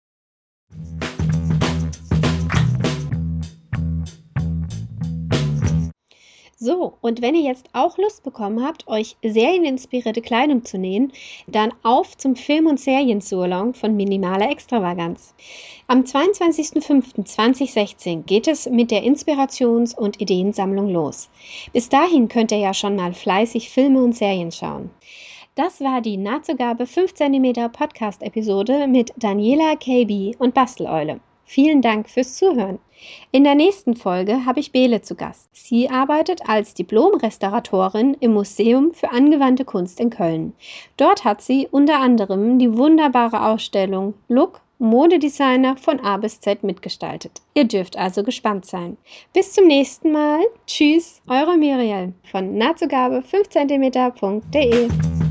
So, und wenn ihr jetzt auch Lust bekommen habt, euch serieninspirierte Kleidung zu nähen, dann auf zum Film- und Seriensalon von Minimaler Extravaganz. Am 22.05.2016 geht es mit der Inspirations- und Ideensammlung los. Bis dahin könnt ihr ja schon mal fleißig Filme und Serien schauen. Das war die Nahtzugabe 5 cm Podcast-Episode mit Daniela KB und Basteleule. Vielen Dank fürs Zuhören. In der nächsten Folge habe ich Bele zu Gast. Sie arbeitet als Diplom-Restauratorin im Museum für angewandte Kunst in Köln. Dort hat sie unter anderem die wunderbare Ausstellung Look Modedesigner von A bis Z mitgestaltet. Ihr dürft also gespannt sein. Bis zum nächsten Mal. Tschüss, eure Muriel von nahtzugabe5cm.de.